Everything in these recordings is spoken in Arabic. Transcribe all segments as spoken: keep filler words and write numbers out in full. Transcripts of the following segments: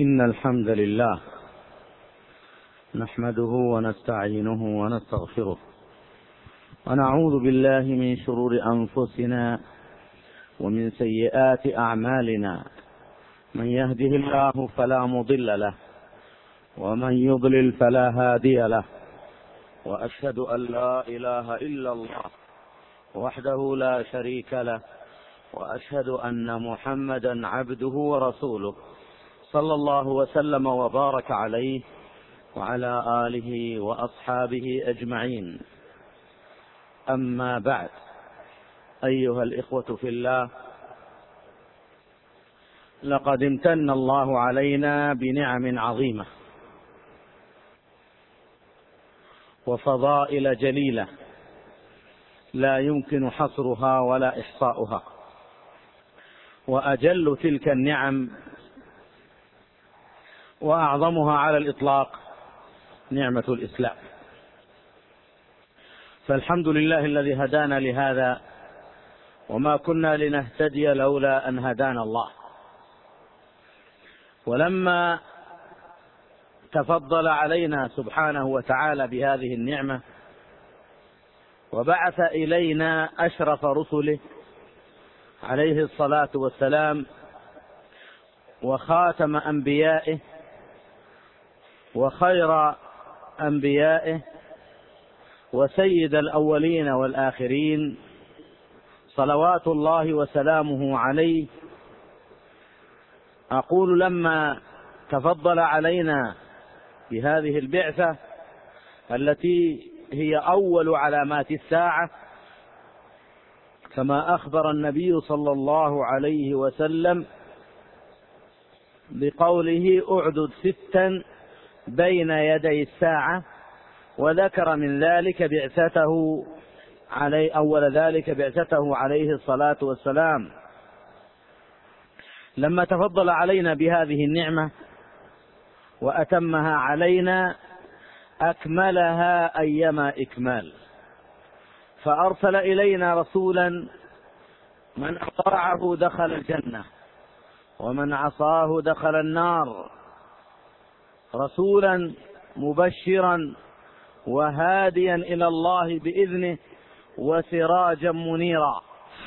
إن الحمد لله نحمده ونستعينه ونستغفره ونعوذ بالله من شرور أنفسنا ومن سيئات أعمالنا، من يهده الله فلا مضل له ومن يضلل فلا هادي له، وأشهد أن لا إله إلا الله وحده لا شريك له، وأشهد أن محمدا عبده ورسوله صلى الله وسلم وبارك عليه وعلى آله وأصحابه أجمعين. أما بعد، أيها الإخوة في الله، لقد امتن الله علينا بنعم عظيمة وفضائل جليلة لا يمكن حصرها ولا إحصاؤها، وأجل تلك النعم وأعظمها على الإطلاق نعمة الإسلام. فالحمد لله الذي هدانا لهذا، وما كنا لنهتدي لولا أن هدانا الله. ولما تفضل علينا سبحانه وتعالى بهذه النعمة وبعث إلينا أشرف رسله عليه الصلاة والسلام وخاتم أنبيائه وخير أنبيائه وسيد الأولين والآخرين صلوات الله وسلامه عليه، أقول لما تفضل علينا بهذه البعثة التي هي أول علامات الساعة، كما أخبر النبي صلى الله عليه وسلم بقوله: أعدد ستا بين يدي الساعة، وذكر من ذلك بعثته عليه أول ذلك بعثته عليه الصلاة والسلام. لما تفضل علينا بهذه النعمة وأتمها علينا أكملها أيما إكمال، فأرسل إلينا رسولا من أطاعه دخل الجنة ومن عصاه دخل النار، رسولا مبشرا وهاديا إلى الله بإذنه وسراجا منيرا،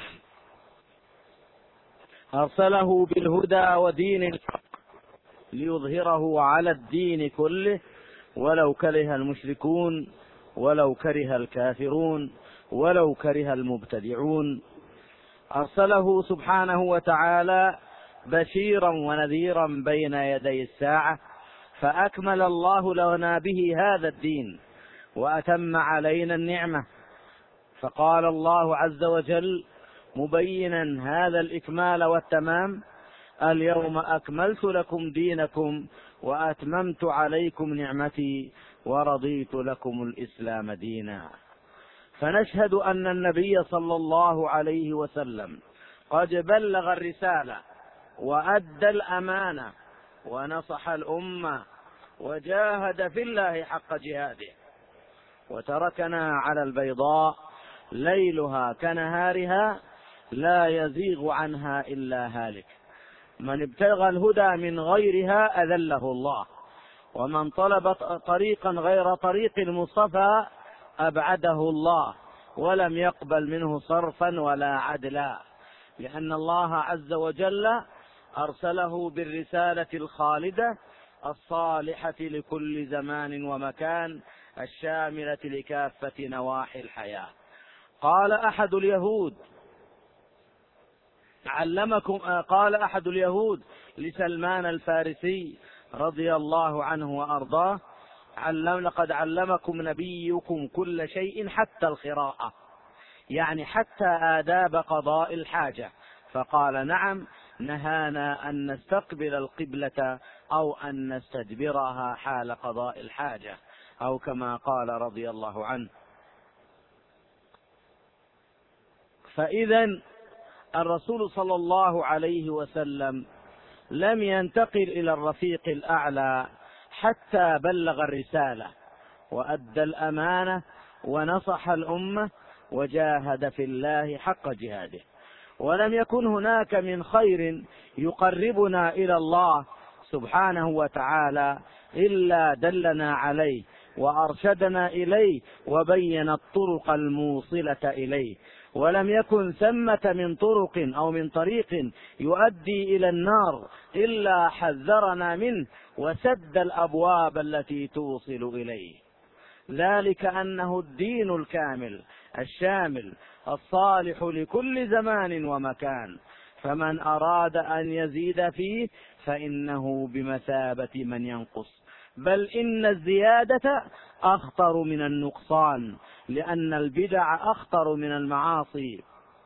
أرسله بالهدى ودين الحق ليظهره على الدين كله ولو كره المشركون ولو كره الكافرون ولو كره المبتدعون. أرسله سبحانه وتعالى بشيرا ونذيرا بين يدي الساعة، فأكمل الله لنا به هذا الدين وأتم علينا النعمة. فقال الله عز وجل مبينا هذا الإكمال والتمام: اليوم أكملت لكم دينكم وأتممت عليكم نعمتي ورضيت لكم الإسلام دينا. فنشهد أن النبي صلى الله عليه وسلم قد بلغ الرسالة وأدى الأمانة ونصح الأمة وجاهد في الله حق جهاده، وتركنا على البيضاء ليلها كنهارها لا يزيغ عنها إلا هالك. من ابتغى الهدى من غيرها أذله الله، ومن طلب طريقا غير طريق المصطفى أبعده الله ولم يقبل منه صرفا ولا عدلا، لأن الله عز وجل أرسله بالرسالة الخالدة الصالحة لكل زمان ومكان الشاملة لكافة نواحي الحياة. قال أحد اليهود علمكم قال أحد اليهود لسلمان الفارسي رضي الله عنه وأرضاه: علم لقد علمكم نبيكم كل شيء حتى القراءة، يعني حتى آداب قضاء الحاجة. فقال: نعم، نهانا أن نستقبل القبلة أو أن نستدبرها حال قضاء الحاجة، أو كما قال رضي الله عنه. فإذا الرسول صلى الله عليه وسلم لم ينتقل إلى الرفيق الأعلى حتى بلغ الرسالة وأدى الأمانة ونصح الأمة وجاهد في الله حق جهاده، ولم يكن هناك من خير يقربنا إلى الله سبحانه وتعالى إلا دلنا عليه وأرشدنا إليه وبين الطرق الموصلة إليه، ولم يكن ثمة من طرق أو من طريق يؤدي إلى النار إلا حذرنا منه وسد الأبواب التي توصل إليه. ذلك أنه الدين الكامل الشامل الصالح لكل زمان ومكان، فمن أراد أن يزيد فيه فإنه بمثابة من ينقص، بل إن الزيادة أخطر من النقصان، لأن البدع أخطر من المعاصي.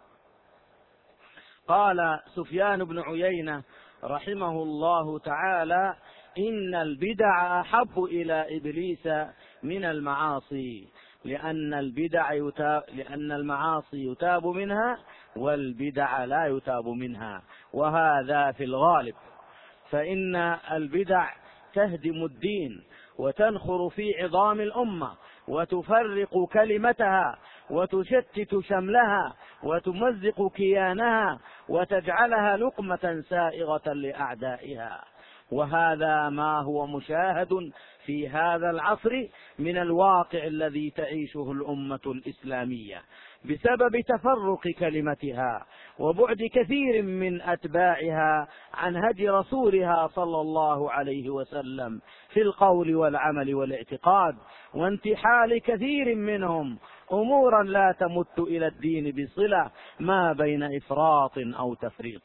قال سفيان بن عيينة رحمه الله تعالى: إن البدع أحب إلى إبليس من المعاصي، لأن البدع يتاب لأن المعاصي يتاب منها والبدع لا يتاب منها، وهذا في الغالب، فإن البدع تهدم الدين وتنخر في عظام الأمة وتفرق كلمتها وتشتت شملها وتمزق كيانها وتجعلها لقمة سائغة لأعدائها، وهذا ما هو مشاهد في هذا العصر من الواقع الذي تعيشه الأمة الإسلامية بسبب تفرق كلمتها وبعد كثير من أتباعها عن هدي رسولها صلى الله عليه وسلم في القول والعمل والاعتقاد، وانتحال كثير منهم أمورا لا تمت إلى الدين بصلة ما بين إفراط أو تفريط.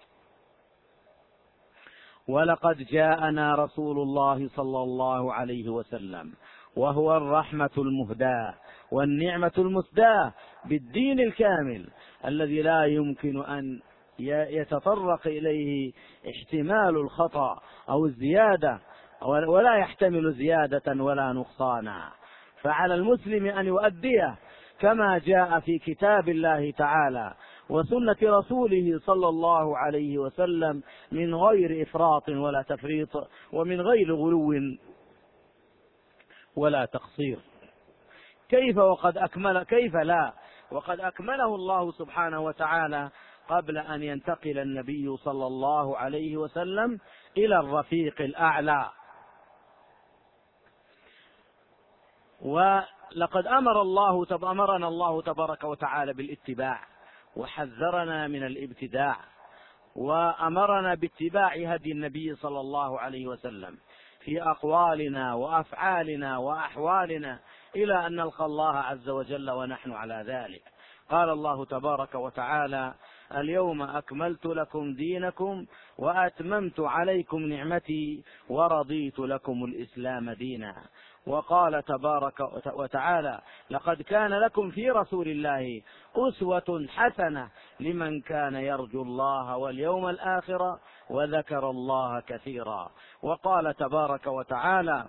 ولقد جاءنا رسول الله صلى الله عليه وسلم وهو الرحمة المهداة والنعمة المسداة بالدين الكامل الذي لا يمكن أن يتطرق إليه احتمال الخطأ أو الزيادة، ولا يحتمل زيادة ولا نقصانا، فعلى المسلم أن يؤديه كما جاء في كتاب الله تعالى وسنة رسوله صلى الله عليه وسلم من غير إفراط ولا تفريط ومن غير غلو ولا تقصير. كيف وقد أكمل كيف لا وقد أكمله الله سبحانه وتعالى قبل أن ينتقل النبي صلى الله عليه وسلم إلى الرفيق الأعلى. ولقد أمر الله أمرنا الله تبارك وتعالى بالاتباع وحذرنا من الابتداع، وأمرنا باتباع هدي النبي صلى الله عليه وسلم في أقوالنا وأفعالنا وأحوالنا إلى أن نلقى الله عز وجل ونحن على ذلك. قال الله تبارك وتعالى: اليوم أكملت لكم دينكم وأتممت عليكم نعمتي ورضيت لكم الإسلام دينا. وقال تبارك وتعالى: لقد كان لكم في رسول الله أسوة حسنة لمن كان يرجو الله واليوم الآخر وذكر الله كثيرا. وقال تبارك وتعالى: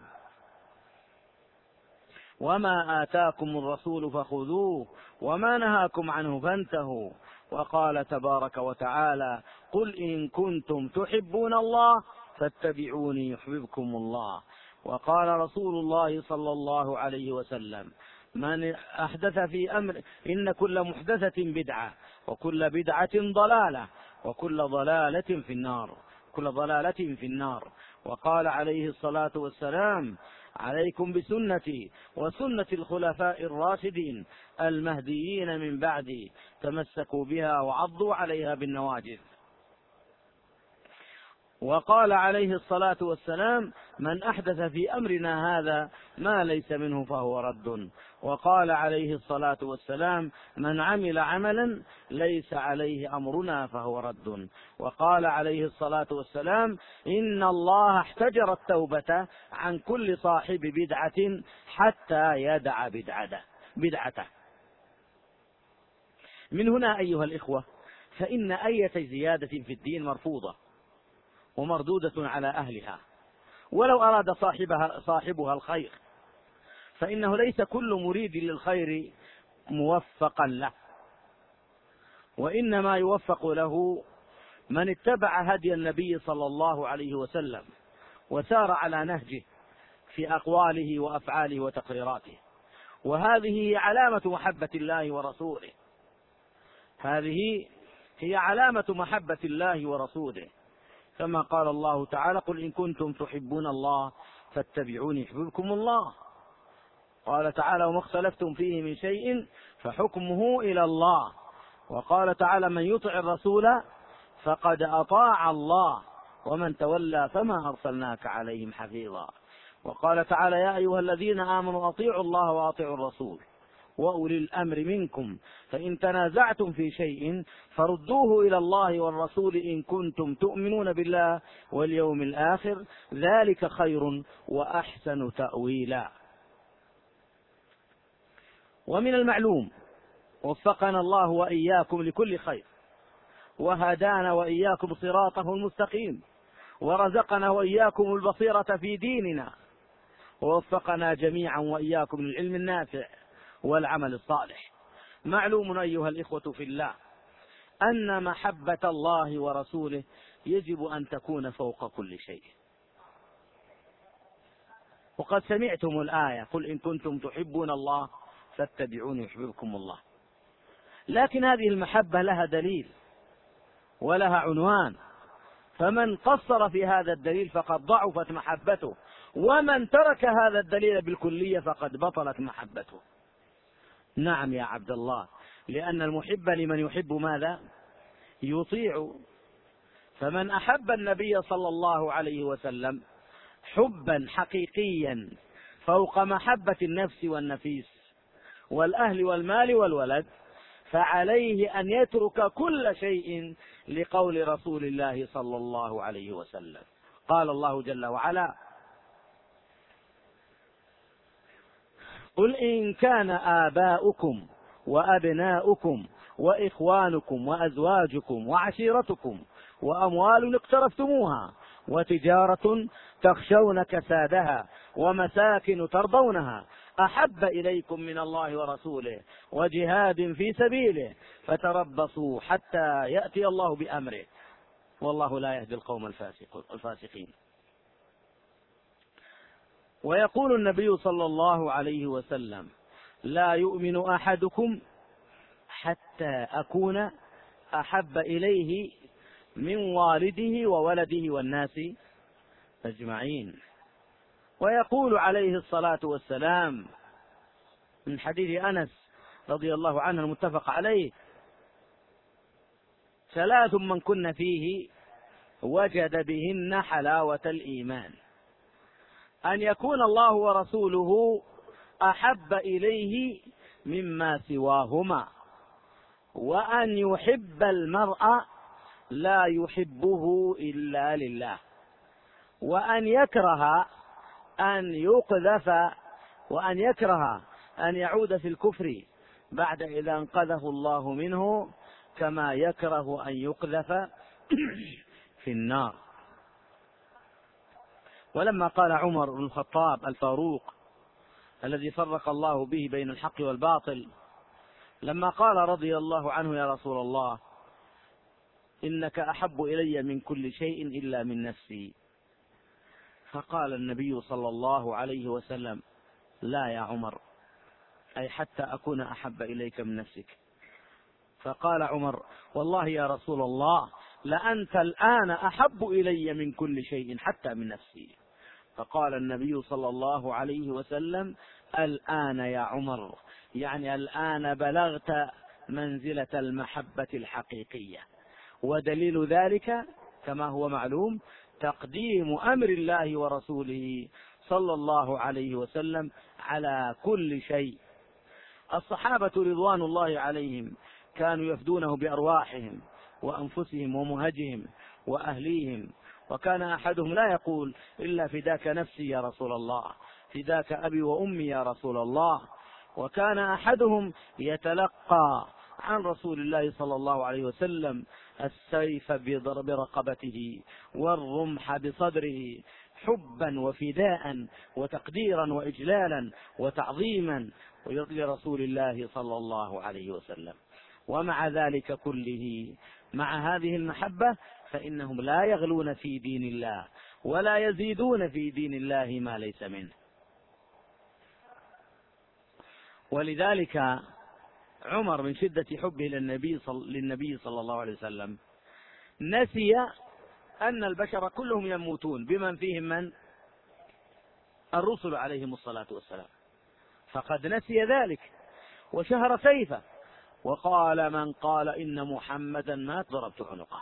وما آتاكم الرسول فخذوه وما نهاكم عنه فانتهوا. وقال تبارك وتعالى: قل إن كنتم تحبون الله فاتبعوني يحببكم الله. وقال رسول الله صلى الله عليه وسلم: من أحدث في أمر إن كل محدثة بدعة وكل بدعة ضلالة وكل ضلالة في النار كل ضلالة في النار. وقال عليه الصلاة والسلام: عليكم بسنتي وسنة الخلفاء الراشدين المهديين من بعدي تمسكوا بها وعضوا عليها بالنواجذ. وقال عليه الصلاة والسلام: من أحدث في أمرنا هذا ما ليس منه فهو رد. وقال عليه الصلاة والسلام: من عمل عملا ليس عليه أمرنا فهو رد. وقال عليه الصلاة والسلام: إن الله احتجر التوبة عن كل صاحب بدعة حتى يدع بدعته. من هنا أيها الإخوة فإن أية زيادة في الدين مرفوضة ومردودة على أهلها، ولو أراد صاحبها صاحبها الخير، فإنه ليس كل مريد للخير موفقا له، وإنما يوفق له من اتبع هدي النبي صلى الله عليه وسلم وسار على نهجه في أقواله وأفعاله وتقريراته. وهذه هي علامة محبة الله ورسوله هذه هي علامة محبة الله ورسوله كما قال الله تعالى: قل إن كنتم تحبون الله فاتبعوني يحببكم الله. قال تعالى: وما اختلفتم فيه من شيء فحكمه إلى الله. وقال تعالى: من يطع الرسول فقد أطاع الله ومن تولى فما أرسلناك عليهم حفيظا. وقال تعالى: يا أيها الذين آمنوا أطيعوا الله وأطيعوا الرسول وأولي الأمر منكم فإن تنازعتم في شيء فردوه إلى الله والرسول إن كنتم تؤمنون بالله واليوم الآخر ذلك خير وأحسن تأويلا. ومن المعلوم وفقنا الله وإياكم لكل خير وهدانا وإياكم صراطه المستقيم ورزقنا وإياكم البصيرة في ديننا ووفقنا جميعا وإياكم للعلم النافع والعمل الصالح. معلوم أيها الإخوة في الله أن محبة الله ورسوله يجب أن تكون فوق كل شيء. وقد سمعتم الآية: قل إن كنتم تحبون الله فاتبعوني يحببكم الله. لكن هذه المحبة لها دليل ولها عنوان، فمن قصر في هذا الدليل فقد ضعفت محبته، ومن ترك هذا الدليل بالكلية فقد بطلت محبته. نعم يا عبد الله، لأن المحب لمن يحب ماذا؟ يطيع. فمن أحب النبي صلى الله عليه وسلم حبا حقيقيا فوق محبة النفس والنفيس والأهل والمال والولد فعليه أن يترك كل شيء لقول رسول الله صلى الله عليه وسلم. قال الله جل وعلا: قل إن كان آباؤكم وأبناؤكم وإخوانكم وأزواجكم وعشيرتكم وأموال اقترفتموها وتجارة تخشون كسادها ومساكن ترضونها أحب إليكم من الله ورسوله وجهاد في سبيله فتربصوا حتى يأتي الله بأمره والله لا يهدي القوم الفاسقين. ويقول النبي صلى الله عليه وسلم: لا يؤمن أحدكم حتى أكون أحب إليه من والده وولده والناس أجمعين. ويقول عليه الصلاة والسلام من حديث أنس رضي الله عنه المتفق عليه: ثلاث من كن فيه وجد بهن حلاوة الإيمان: أن يكون الله ورسوله أحب إليه مما سواهما، وأن يحب المرء لا يحبه إلا لله، وأن يكره أن يقذف وأن يكره أن يعود في الكفر بعد إذا أنقذه الله منه كما يكره أن يقذف في النار. ولما قال عمر بن الخطاب الفاروق الذي فرق الله به بين الحق والباطل، لما قال رضي الله عنه: يا رسول الله إنك أحب إلي من كل شيء إلا من نفسي، فقال النبي صلى الله عليه وسلم: لا يا عمر، أي حتى أكون أحب إليك من نفسك. فقال عمر: والله يا رسول الله لأنت الآن أحب إلي من كل شيء حتى من نفسي. فقال النبي صلى الله عليه وسلم: الآن يا عمر، يعني الآن بلغت منزلة المحبة الحقيقية. ودليل ذلك كما هو معلوم تقديم أمر الله ورسوله صلى الله عليه وسلم على كل شيء. الصحابة رضوان الله عليهم كانوا يفدونه بأرواحهم وأنفسهم ومهجهم وأهليهم، وكان أحدهم لا يقول إلا فداك نفسي يا رسول الله، فداك أبي وأمي يا رسول الله. وكان أحدهم يتلقى عن رسول الله صلى الله عليه وسلم السيف برقبته والرمح بصدره حبا وفداء وتقديرا وإجلالا وتعظيما لرسول الله صلى الله عليه وسلم. ومع ذلك كله، مع هذه المحبة، فإنهم لا يغلون في دين الله ولا يزيدون في دين الله ما ليس منه. ولذلك عمر من شدة حبه للنبي صلى, للنبي صلى الله عليه وسلم نسي أن البشر كلهم يموتون بمن فيهم من؟ الرسل عليهم الصلاة والسلام، فقد نسي ذلك وشهر سيفه وقال: من قال إن محمدا مات ضربت عنقه.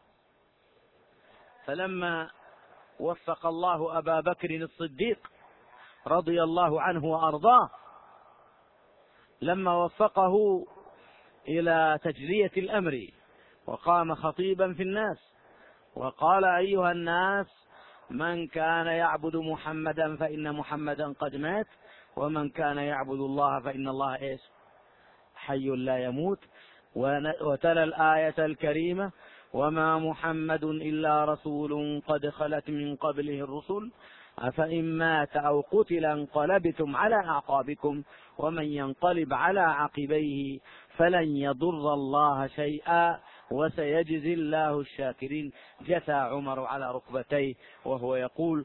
فلما وفق الله أبا بكر الصديق رضي الله عنه وأرضاه، لما وفقه إلى تجلية الأمر وقام خطيبا في الناس وقال: أيها الناس، من كان يعبد محمدا فإن محمدا قد مات، ومن كان يعبد الله فإن الله إيش؟ حي لا يموت. وتلا الآية الكريمة: وما محمد إلا رسول قد خلت من قبله الرسل أفإن مات أو قتل انقلبتم على أعقابكم ومن ينقلب على عقبيه فلن يضر الله شيئا وسيجزي الله الشاكرين. جثى عمر على ركبتيه وهو يقول: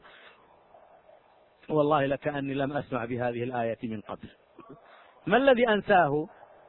والله لكأني لم أسمع بهذه الآية من قبل. ما الذي أنساه؟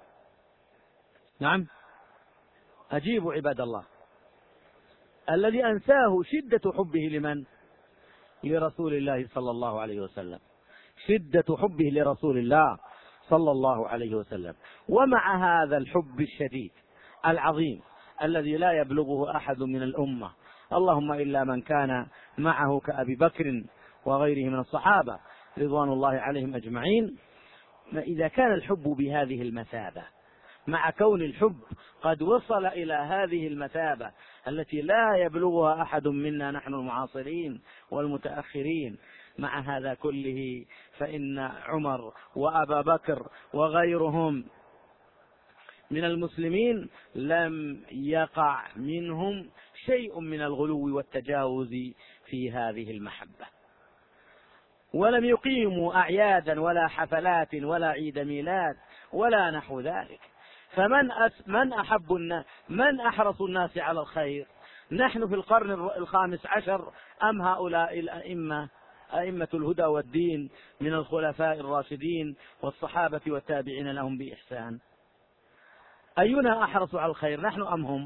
نعم، أجيبوا عباد الله. الذي أنساه شدة حبه لمن؟ لرسول الله صلى الله عليه وسلم، شدة حبه لرسول الله صلى الله عليه وسلم. ومع هذا الحب الشديد العظيم الذي لا يبلغه أحد من الأمة، اللهم إلا من كان معه كأبي بكر وغيره من الصحابة رضوان الله عليهم أجمعين، إذا كان الحب بهذه المثابة، مع كون الحب قد وصل إلى هذه المثابة التي لا يبلغها أحد منا نحن المعاصرين والمتأخرين، مع هذا كله فإن عمر وأبا بكر وغيرهم من المسلمين لم يقع منهم شيء من الغلو والتجاوز في هذه المحبة، ولم يقيموا أعيادا ولا حفلات ولا عيد ميلاد ولا نحو ذلك. فمن أس من أحب الناس، من أحرص الناس على الخير، نحن في القرن الخامس عشر أم هؤلاء الأئمة أئمة الهدى والدين من الخلفاء الراشدين والصحابة والتابعين لهم بإحسان؟ أينا أحرص على الخير، نحن أم هم؟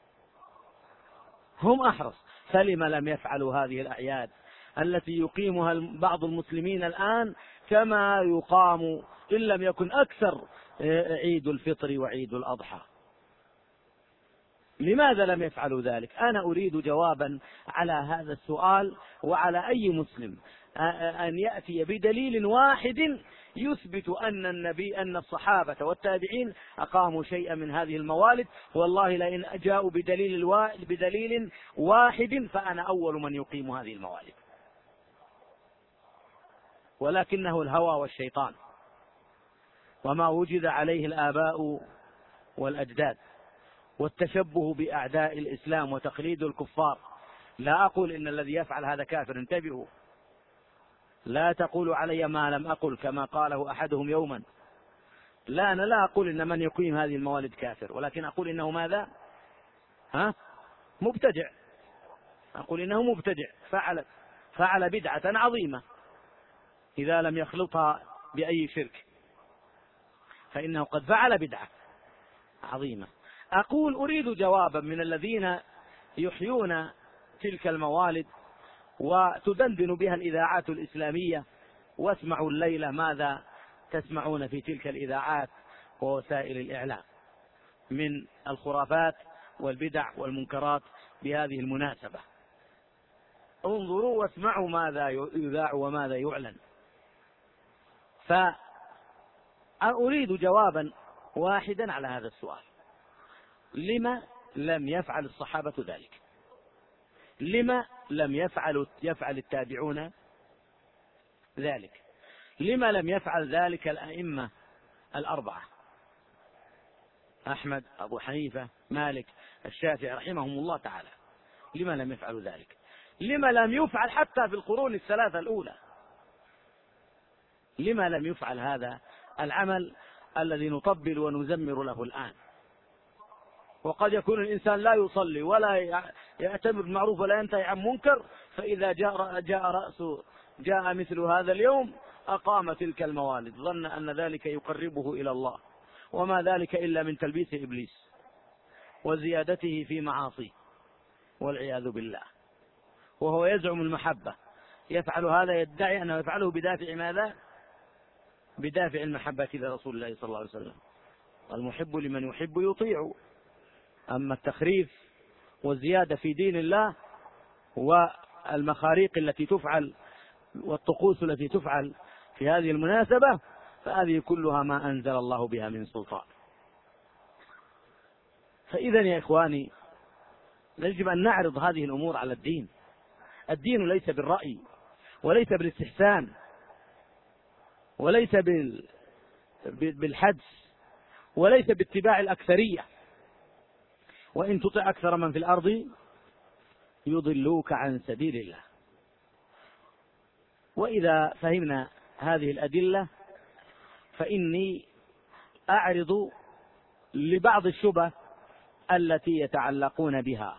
هم أحرص. فلم لم يفعلوا هذه الأعياد التي يقيمها بعض المسلمين الآن كما يقام إن لم يكن أكثر عيد الفطر وعيد الأضحى؟ لماذا لم يفعلوا ذلك؟ أنا أريد جوابا على هذا السؤال، وعلى أي مسلم أن يأتي بدليل واحد يثبت أن النبي أن الصحابة والتابعين أقاموا شيئا من هذه الموالد. والله لئن جاءوا بدليل بدليل واحد فأنا أول من يقيم هذه الموالد، ولكنه الهوى والشيطان وما وجد عليه الآباء والأجداد والتشبه بأعداء الإسلام وتقليد الكفار. لا أقول إن الذي يفعل هذا كافر، انتبهوا، لا تقولوا علي ما لم أقل كما قاله أحدهم يوما. لا، أنا لا أقول إن من يقيم هذه الموالد كافر، ولكن أقول إنه ماذا؟ ها؟ مبتدع. أقول إنه مبتدع، فعل فعل بدعة عظيمة إذا لم يخلطها بأي شرك، فإنه قد فعل بدعة عظيمة. أقول أريد جوابا من الذين يحيون تلك الموالد وتدندن بها الإذاعات الإسلامية، واسمعوا الليلة ماذا تسمعون في تلك الإذاعات ووسائل الإعلام من الخرافات والبدع والمنكرات بهذه المناسبة. انظروا واسمعوا ماذا يذاع وماذا يعلن. فأريد جوابا واحدا على هذا السؤال: لما لم يفعل الصحابة ذلك؟ لما لم يفعل يفعل التابعون ذلك؟ لما لم يفعل ذلك الأئمة الأربعة أحمد، أبو حنيفة، مالك، الشافعي رحمهم الله تعالى؟ لما لم يفعلوا ذلك؟ لما لم يفعل حتى في القرون الثلاثة الأولى؟ لما لم يفعل هذا العمل الذي نطبل ونزمر له الآن؟ وقد يكون الإنسان لا يصلي ولا يأتمر بالمعروف ولا ينتهي عن منكر، فإذا جاء جاء رأسه جاء مثل هذا اليوم أقام تلك الموالد، ظن أن ذلك يقربه إلى الله، وما ذلك إلا من تلبيس إبليس وزيادته في معاصيه والعياذ بالله. وهو يزعم المحبة، يفعل هذا يدعي أنه يفعله بدافع ماذا؟ بدافع المحبة لرسول الله صلى الله عليه وسلم. المحب لمن يحب يطيع. أما التخريف والزيادة في دين الله والمخاريق التي تفعل والطقوس التي تفعل في هذه المناسبة فهذه كلها ما أنزل الله بها من سلطان. فإذا يا إخواني يجب أن نعرض هذه الأمور على الدين. الدين ليس بالرأي وليس بالاستحسان وليس بالحدس وليس باتباع الأكثرية. وإن تطع أكثر من في الأرض يضلوك عن سبيل الله. وإذا فهمنا هذه الأدلة فإني أعرض لبعض الشبه التي يتعلقون بها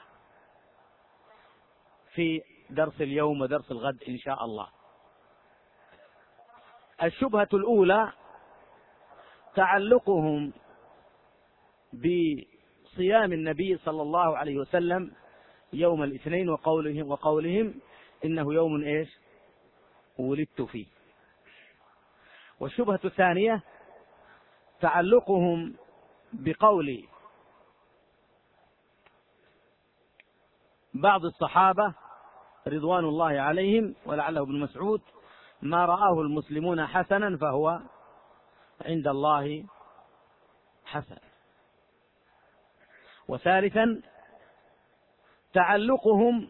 في درس اليوم ودرس الغد إن شاء الله. الشبهة الأولى تعلقهم بصيام النبي صلى الله عليه وسلم يوم الاثنين وقولهم, وقولهم إنه يوم إيش ولدت فيه. والشبهة الثانية تعلقهم بقول بعض الصحابة رضوان الله عليهم ولعله ابن مسعود: ما رآه المسلمون حسنا فهو عند الله حسن. وثالثا تعلقهم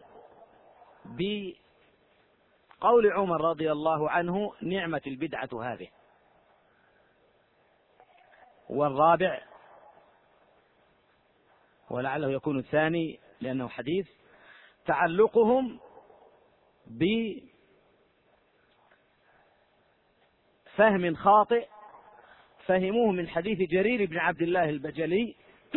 بقول عمر رضي الله عنه: نعمة البدعة هذه. والرابع ولعله يكون الثاني لأنه حديث، تعلقهم بفهم خاطئ فهموه من حديث جرير بن عبد الله البجلي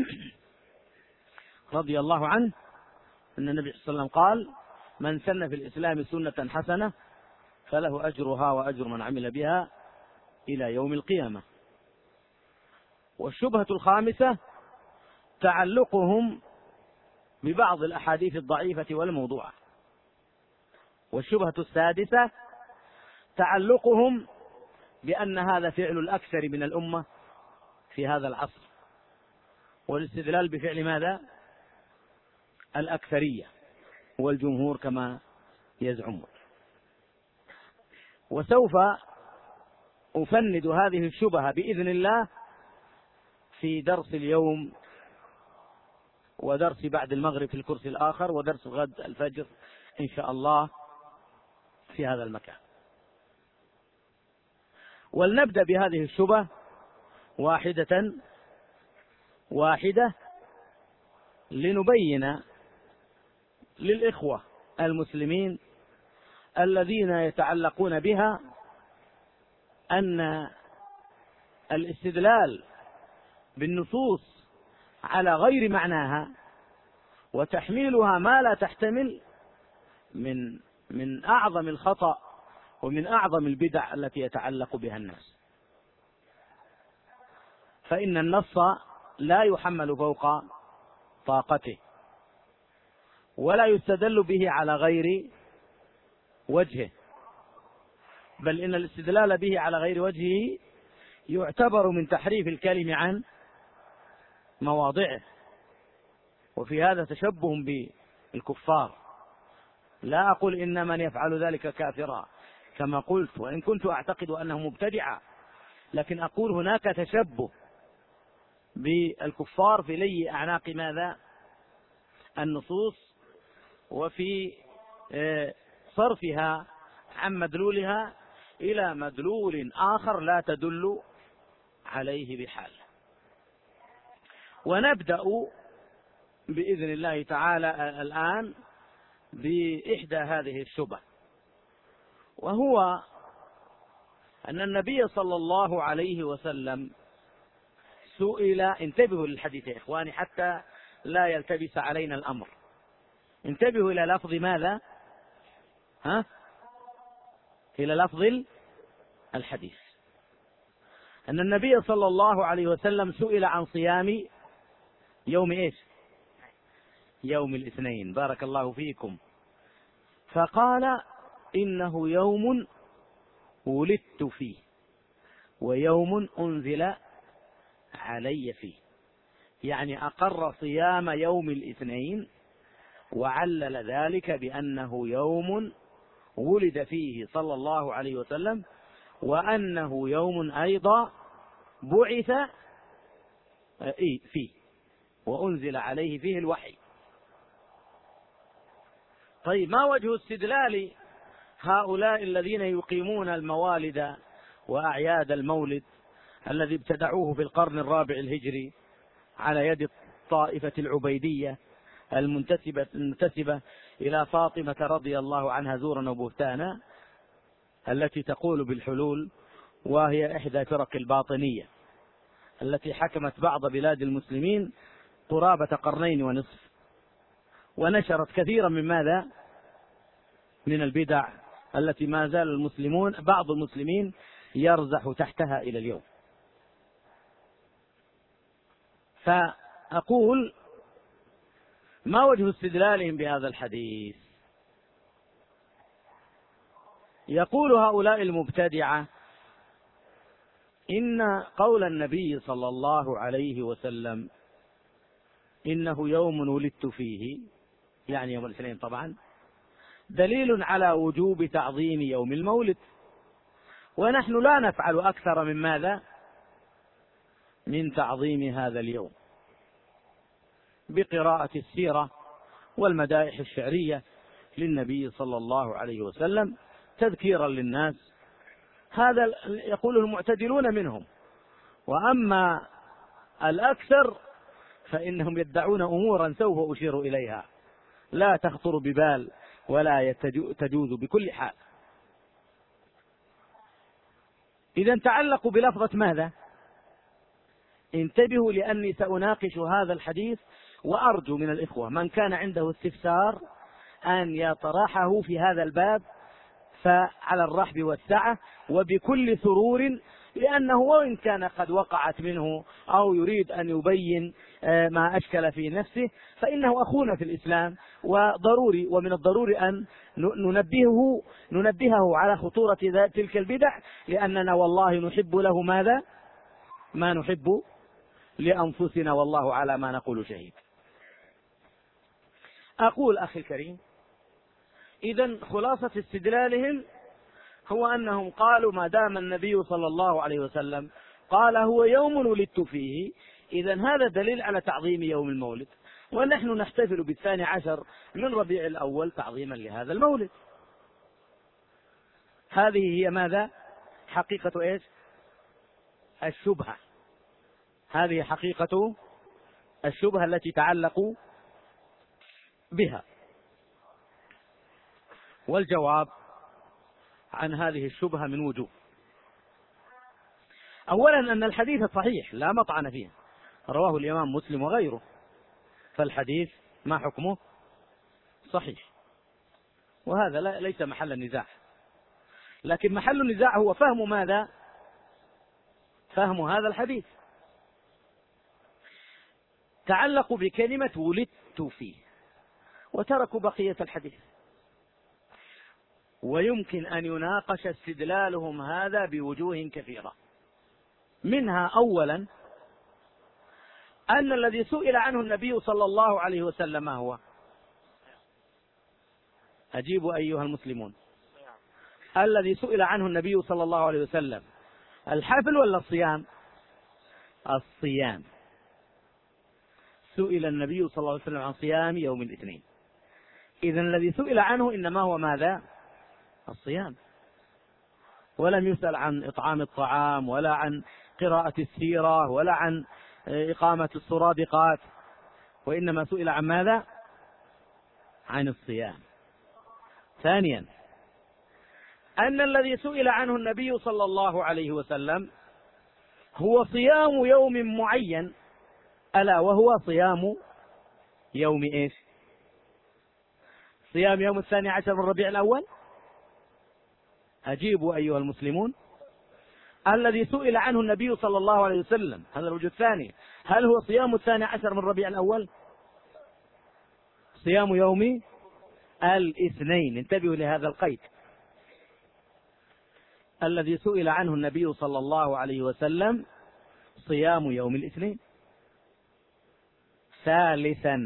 رضي الله عنه أن النبي صلى الله عليه وسلم قال: من سن في الإسلام سنة حسنة فله أجرها وأجر من عمل بها إلى يوم القيامة. والشبهة الخامسة تعلقهم ببعض الأحاديث الضعيفة والموضوعة. والشبهة السادسة تعلقهم بأن هذا فعل الأكثر من الأمة في هذا العصر، والاستدلال بفعل ماذا؟ الأكثرية والجمهور كما يزعمون. وسوف أفند هذه الشبهة بإذن الله في درس اليوم ودرس بعد المغرب في الكرسي الآخر ودرس غد الفجر إن شاء الله في هذا المكان. ولنبدأ بهذه الشبهة واحدة واحدة لنبين للإخوة المسلمين الذين يتعلقون بها أن الاستدلال بالنصوص على غير معناها وتحميلها ما لا تحتمل من من أعظم الخطأ ومن أعظم البدع التي يتعلق بها الناس. فإن النص لا يحمل فوق طاقته ولا يستدل به على غير وجهه، بل إن الاستدلال به على غير وجهه يعتبر من تحريف الكلم عن مواضعه، وفي هذا تشبه بالكفار. لا أقول إن من يفعل ذلك كافرا كما قلت، وإن كنت أعتقد أنه مبتدعا، لكن أقول هناك تشبه بالكفار في لي أعناق ماذا؟ النصوص، وفي صرفها عن مدلولها إلى مدلول آخر لا تدل عليه بحال. ونبدأ بإذن الله تعالى الآن بإحدى هذه الشبه، وهو أن النبي صلى الله عليه وسلم سئل. انتبهوا للحديث يا إخواني حتى لا يلتبس علينا الأمر. انتبهوا إلى لفظ ماذا؟ ها؟ إلى لفظ الحديث. أن النبي صلى الله عليه وسلم سئل عن صيام يوم إيش؟ يوم الاثنين. بارك الله فيكم. فقال إنه يوم ولدت فيه ويوم أنزل علي فيه، يعني أقر صيام يوم الاثنين وعلل ذلك بأنه يوم ولد فيه صلى الله عليه وسلم، وأنه يوم أيضا بعث فيه وأنزل عليه فيه الوحي. طيب، ما وجه استدلال هؤلاء الذين يقيمون الموالد وأعياد المولد الذي ابتدعوه في القرن الرابع الهجري على يد الطائفة العبيدية المنتسبة, المنتسبة إلى فاطمة رضي الله عنها زورا وبهتانا، التي تقول بالحلول، وهي إحدى فرق الباطنية التي حكمت بعض بلاد المسلمين قرابة قرنين ونصف، ونشرت كثيرا من ماذا؟ من البدع التي ما زال المسلمون بعض المسلمين يرزح تحتها إلى اليوم. فأقول: ما وجه استدلالهم بهذا الحديث؟ يقول هؤلاء المبتدعة: إن قول النبي صلى الله عليه وسلم إنه يوم ولدت فيه، يعني يوم الاثنين طبعا، دليل على وجوب تعظيم يوم المولد، ونحن لا نفعل أكثر من ماذا؟ من تعظيم هذا اليوم بقراءة السيرة والمدائح الشعرية للنبي صلى الله عليه وسلم تذكيرا للناس، هذا يقوله المعتدلون منهم. وأما الأكثر فإنهم يدعون أمورا سوف أشير إليها لا تخطر ببال ولا تجوز بكل حال. إذا تعلقوا بلفظة ماذا؟ انتبهوا، لأني سأناقش هذا الحديث، وأرجو من الإخوة من كان عنده استفسار أن يطرحه في هذا الباب فعلى الرحب والسعة وبكل سرور، لأنه وإن كان قد وقعت منه أو يريد أن يبين ما أشكل في نفسه فإنه أخونا في الإسلام، وضروري ومن الضروري أن ننبهه ننبهه على خطورة تلك البدع، لأننا والله نحب له ماذا؟ ما نحب لأنفسنا، والله على ما نقول شهيد. أقول أخي الكريم: إذن خلاصة استدلالهم هو أنهم قالوا ما دام النبي صلى الله عليه وسلم قال هو يوم ولدت فيه، إذن هذا دليل على تعظيم يوم المولد، ونحن نحتفل بالثاني عشر من ربيع الأول تعظيما لهذا المولد. هذه هي ماذا؟ حقيقة إيش؟ الشبهة. هذه حقيقة الشبهة التي تعلقوا بها. والجواب عن هذه الشبهة من وجوه. أولا أن الحديث صحيح لا مطعن فيه، رواه الإمام مسلم وغيره، فالحديث ما حكمه؟ صحيح، وهذا ليس محل النزاع. لكن محل النزاع هو فهم ماذا؟ فهم هذا الحديث. تعلقوا بكلمة ولدت فيه وتركوا بقية الحديث، ويمكن أن يناقش استدلالهم هذا بوجوه كثيرة. منها أولا أن الذي سئل عنه النبي صلى الله عليه وسلم ما هو؟ أجيبوا أيها المسلمون. الذي سئل عنه النبي صلى الله عليه وسلم الحفل ولا الصيام؟ الصيام. سئل النبي صلى الله عليه وسلم عن صيام يوم الاثنين، إذن الذي سئل عنه إنما هو ماذا؟ الصيام. ولم يسأل عن إطعام الطعام ولا عن قراءة السيرة ولا عن إقامة السرادقات، وإنما سئل عن ماذا؟ عن الصيام. ثانيا أن الذي سئل عنه النبي صلى الله عليه وسلم هو صيام يوم معين، ألا وهو صيام يوم إيش؟ صيام يوم الثاني عشر من ربيع الأول. أجيبوا أيها المسلمون. الذي سئل عنه النبي صلى الله عليه وسلم، هذا الوجه الثاني، هل هو صيام الثاني عشر من ربيع الأول؟ صيام يوم الاثنين. انتبهوا لهذا القيد الذي سئل عنه النبي صلى الله عليه وسلم: صيام يوم الاثنين. ثالثا،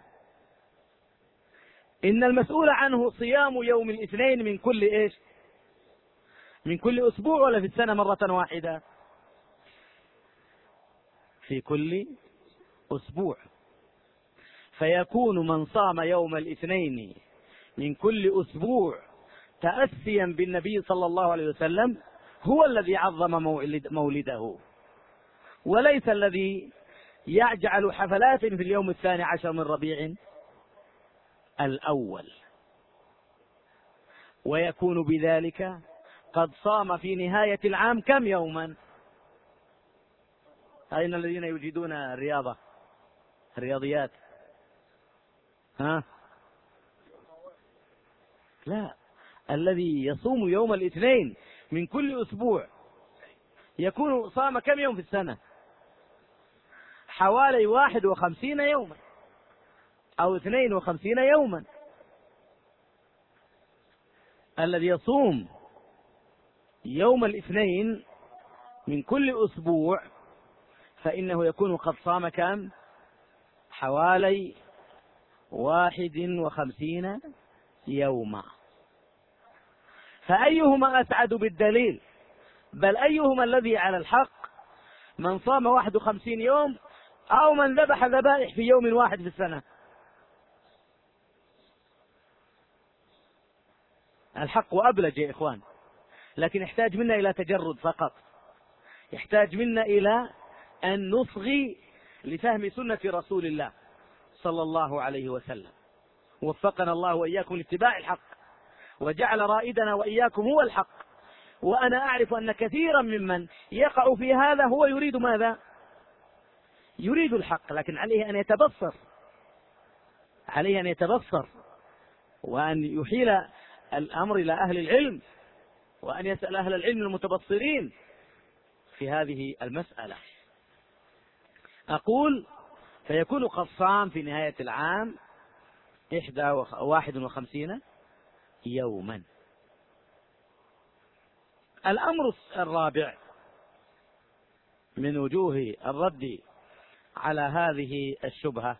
إن المسؤول عنه صيام يوم الاثنين من كل إيش؟ من كل أسبوع ولا في السنة مرة واحدة؟ في كل أسبوع. فيكون من صام يوم الاثنين من كل أسبوع تأسيا بالنبي صلى الله عليه وسلم هو الذي عظم مولد مولده، وليس الذي يجعل حفلات في اليوم الثاني عشر من ربيع الأول. ويكون بذلك قد صام في نهاية العام كم يوما؟ أين الذين يجيدون الرياضة الرياضيات؟ ها؟ لا، الذي يصوم يوم الاثنين من كل أسبوع يكون صام كم يوم في السنة؟ حوالي واحد وخمسين يوما أو اثنين وخمسين يوما. الذي يصوم يوم الاثنين من كل أسبوع فإنه يكون قد صام كم؟ حوالي واحد وخمسين يوما. فأيهما أسعد بالدليل؟ بل أيهما الذي على الحق؟ من صام واحد وخمسين يوم أو من ذبح ذبائح في يوم واحد في السنة؟ الحق أبلج يا إخوان، لكن يحتاج منا إلى تجرد فقط، يحتاج منا إلى أن نصغي لفهم سنة رسول الله صلى الله عليه وسلم. وفقنا الله وإياكم لاتباع الحق، وجعل رائدنا وإياكم هو الحق. وأنا أعرف أن كثيرا ممن يقع في هذا هو يريد ماذا؟ يريد الحق، لكن عليه أن يتبصر، عليه أن يتبصر وأن يحيل الأمر إلى أهل العلم، وأن يسأل أهل العلم المتبصرين في هذه المسألة. أقول: فيكون قد صام في نهاية العام إحدى واحد وخمسين يوما. الأمر الرابع من وجوه الرد على هذه الشبهة: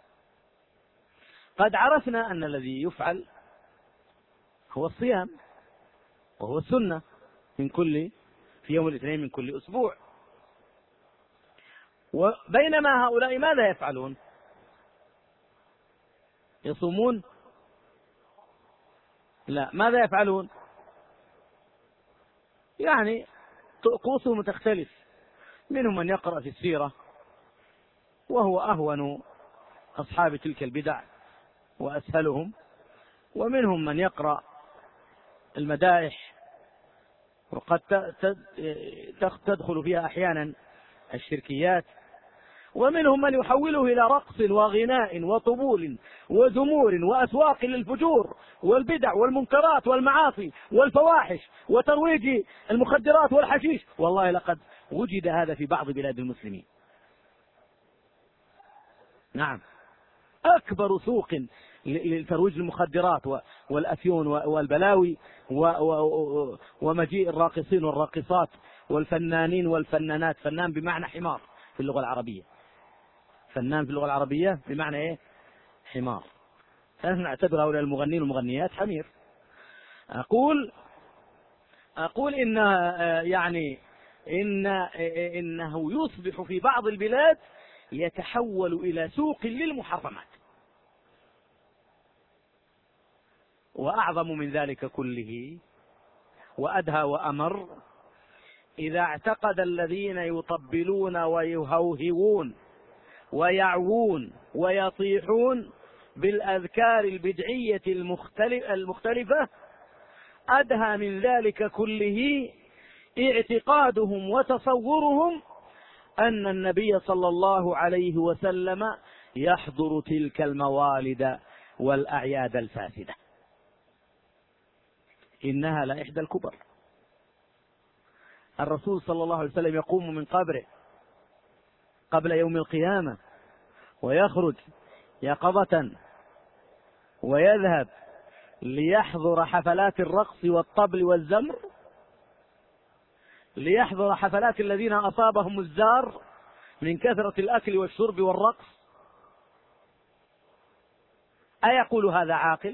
قد عرفنا أن الذي يفعل هو الصيام، وهو السنة من كل في يوم الاثنين من كل أسبوع. وبينما هؤلاء ماذا يفعلون؟ يصومون؟ لا، ماذا يفعلون؟ يعني طقوسهم تختلف. منهم من يقرأ في السيرة وهو أهون أصحاب تلك البدع وأسهلهم، ومنهم من يقرأ المدائح وقد تدخل فيها أحيانا الشركيات، ومنهم من يحوله إلى رقص وغناء وطبول وزمور وأسواق للفجور والبدع والمنكرات والمعاصي والفواحش وترويج المخدرات والحشيش. والله لقد وجد هذا في بعض بلاد المسلمين. نعم، أكبر سوق لترويج المخدرات والأفيون والبلاوي ومجيء الراقصين والراقصات والفنانين والفنانات. فنان بمعنى حمار في اللغة العربية، فنان في اللغة العربية بمعنى إيه؟ حمار. فنحن نعتبر هؤلاء المغنين والمغنيات حمير. أقول أقول إن يعني إن إنه يصبح في بعض البلاد يتحول إلى سوق للمحرمات. وأعظم من ذلك كله وأدهى وأمر إذا اعتقد الذين يطبلون ويهوهون ويعوون ويطيحون بالأذكار البدعية المختلفة، أدهى من ذلك كله اعتقادهم وتصورهم أن النبي صلى الله عليه وسلم يحضر تلك الموالد والأعياد الفاسدة. إنها لإحدى الكبر. الرسول صلى الله عليه وسلم يقوم من قبره قبل يوم القيامة ويخرج يقظة ويذهب ليحضر حفلات الرقص والطبل والزمر، ليحضر حفلات الذين أصابهم الزار من كثرة الأكل والشرب والرقص؟ أيقول هذا عاقل؟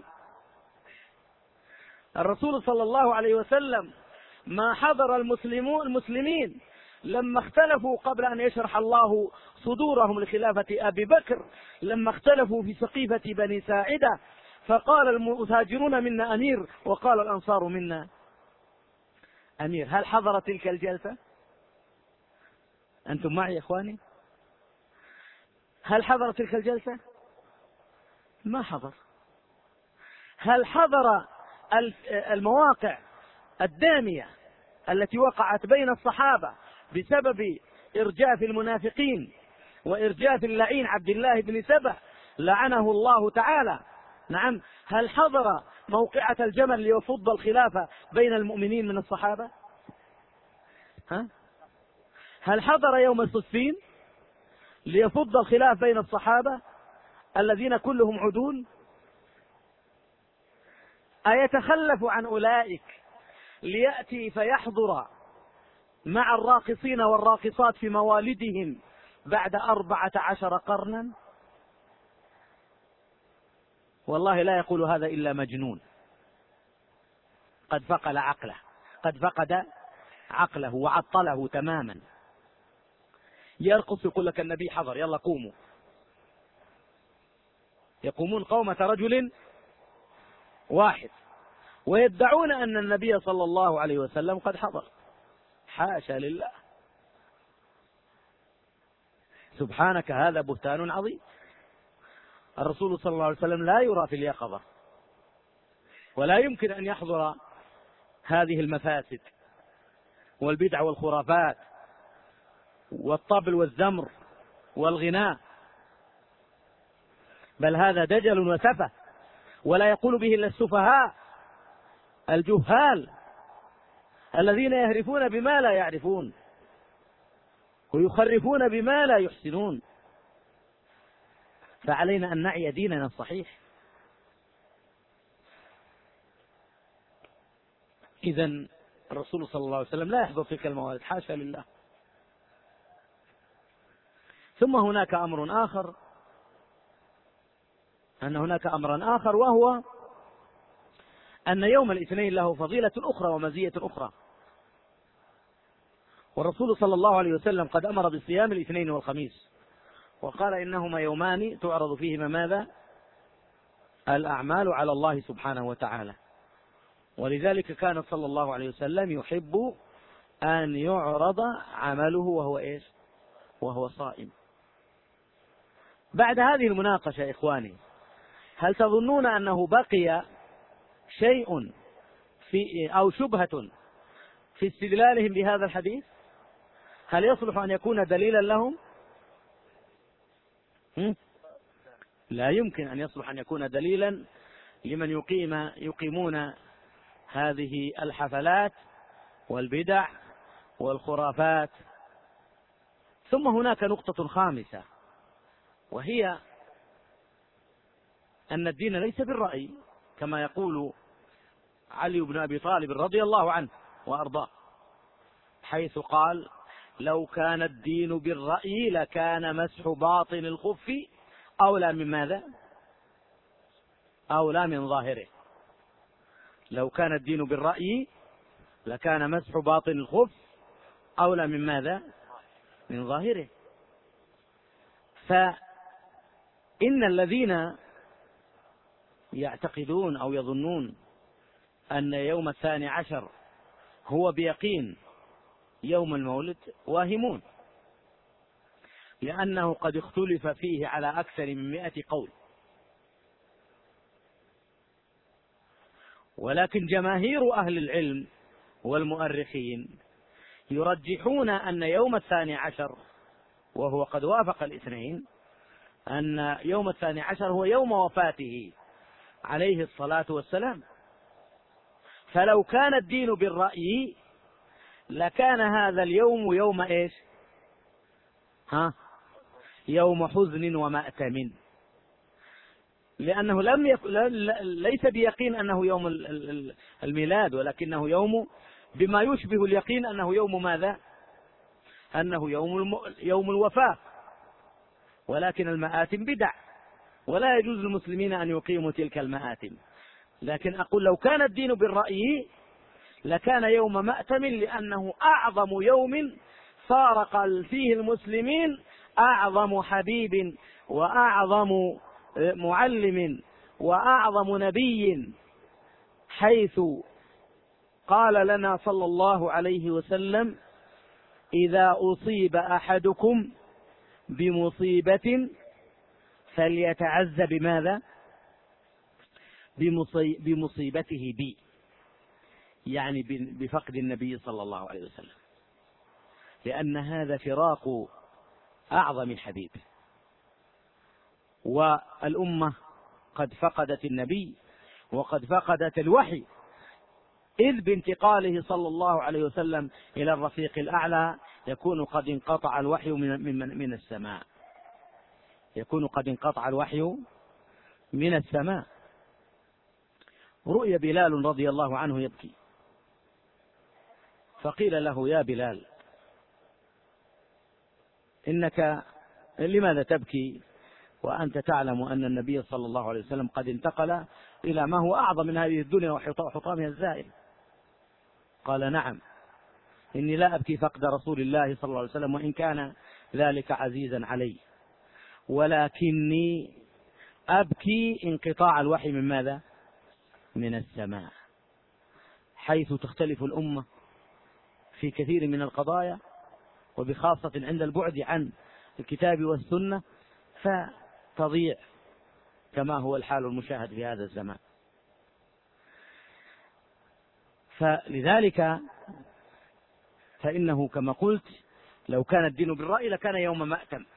الرسول صلى الله عليه وسلم ما حضر المسلمون المسلمين لما اختلفوا قبل أن يشرح الله صدورهم لخلافة أبي بكر، لما اختلفوا في سقيفة بني ساعدة، فقال المهاجرون منا أمير وقال الأنصار منا أمير. هل حضر تلك الجلسة؟ أنتم معي يا إخواني؟ هل حضر تلك الجلسة؟ ما حضر. هل حضر المواقع الدامية التي وقعت بين الصحابة بسبب إرجاف المنافقين وإرجاف اللعين عبد الله بن سبأ لعنه الله تعالى؟ نعم. هل حضر موقعة الجمل ليفض الخلافة بين المؤمنين من الصحابة؟ ها؟ هل حضر يوم صفين ليفض الخلاف بين الصحابة الذين كلهم عدول؟ أيتخلف عن أولئك ليأتي فيحضر مع الراقصين والراقصات في موالدهم بعد أربعة عشر قرنا؟ والله لا يقول هذا إلا مجنون قد فقد عقله، قد فقد عقله وعطله تماما. يرقص يقول لك النبي حضر، يلا قوموا. يقومون قومة رجل واحد ويدعون أن النبي صلى الله عليه وسلم قد حضر. حاشا لله، سبحانك، هذا بهتان عظيم. الرسول صلى الله عليه وسلم لا يرى في اليقظة، ولا يمكن أن يحضر هذه المفاسد والبدع والخرافات والطبل والزمر والغناء، بل هذا دجل وسفه، ولا يقول به إلا السفهاء الجهال الذين يهرفون بما لا يعرفون ويخرفون بما لا يحسنون. فعلينا أن نعي ديننا الصحيح. إذن الرسول صلى الله عليه وسلم لا يحضر تلك الموالد، حاشا لله. ثم هناك أمر آخر، أن هناك أمرا آخر، وهو أن يوم الاثنين له فضيلة أخرى ومزية أخرى. والرسول صلى الله عليه وسلم قد أمر بصيام الاثنين والخميس، وقال إنهما يومان تعرض فيهما ماذا؟ الأعمال على الله سبحانه وتعالى. ولذلك كان صلى الله عليه وسلم يحب أن يعرض عمله وهو إيش؟ وهو صائم. بعد هذه المناقشة يا إخواني، هل تظنون أنه بقي شيء في أو شبهة في استدلالهم بهذا الحديث؟ هل يصلح أن يكون دليلا لهم؟ لا يمكن أن يصلح أن يكون دليلا لمن يقيم يقيمون هذه الحفلات والبدع والخرافات. ثم هناك نقطة خامسة، وهي أن الدين ليس بالرأي كما يقول علي بن أبي طالب رضي الله عنه وأرضاه، حيث قال: لو كان الدين بالرأي لكان مسح باطن الخف أولى من ماذا؟ أولى من ظاهره. لو كان الدين بالرأي لكان مسح باطن الخف أولى من ماذا؟ من ظاهره. فإن الذين يعتقدون أو يظنون أن يوم الثاني عشر هو بيقين يوم المولد واهمون، لأنه قد اختلف فيه على أكثر من مئة قول. ولكن جماهير أهل العلم والمؤرخين يرجحون أن يوم الثاني عشر، وهو قد وافق الاثنين، أن يوم الثاني عشر هو يوم وفاته عليه الصلاة والسلام. فلو كان الدين بالرأي لكان هذا اليوم يوم إيش؟ ها؟ يوم حزن ومأتم. لأنه لم يك... ليس بيقين أنه يوم الميلاد، ولكنه يوم بما يشبه اليقين أنه يوم ماذا؟ أنه يوم الم... يوم الوفاة. ولكن المآتم بدع، ولا يجوز للمسلمين أن يقيموا تلك المآتم. لكن أقول لو كان الدين بالرأي لكان يوم مأتم، لأنه أعظم يوم فارق فيه المسلمين أعظم حبيب وأعظم معلم وأعظم نبي، حيث قال لنا صلى الله عليه وسلم: إذا أصيب أحدكم بمصيبة فليتعز بماذا؟ بمصيبته بي، يعني بفقد النبي صلى الله عليه وسلم، لأن هذا فراق أعظم حبيب. والأمة قد فقدت النبي وقد فقدت الوحي، إذ بانتقاله صلى الله عليه وسلم إلى الرفيق الأعلى يكون قد انقطع الوحي من, من, من السماء، يكون قد انقطع الوحي من السماء. رؤي بلال رضي الله عنه يبكي، فقيل له: يا بلال، إنك لماذا تبكي وأنت تعلم أن النبي صلى الله عليه وسلم قد انتقل إلى ما هو أعظم من هذه الدنيا وحطامها الزائل؟ قال: نعم، إني لا أبكي فقد رسول الله صلى الله عليه وسلم وإن كان ذلك عزيزا علي، ولكني أبكي انقطاع الوحي من ماذا؟ من السماء، حيث تختلف الأمة في كثير من القضايا، وبخاصة عند البعد عن الكتاب والسنة فتضيع، كما هو الحال المشاهد في هذا الزمان. فلذلك فإنه كما قلت لو كان الدين بالرأي لكان يوم مأتم،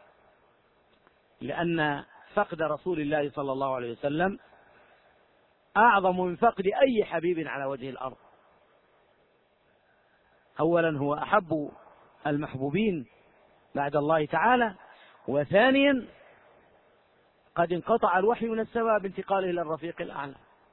لأن فقد رسول الله صلى الله عليه وسلم أعظم من فقد أي حبيب على وجه الأرض. أولا هو أحب المحبوبين بعد الله تعالى، وثانيا قد انقطع الوحي من السماء بانتقاله إلى الرفيق الأعلى.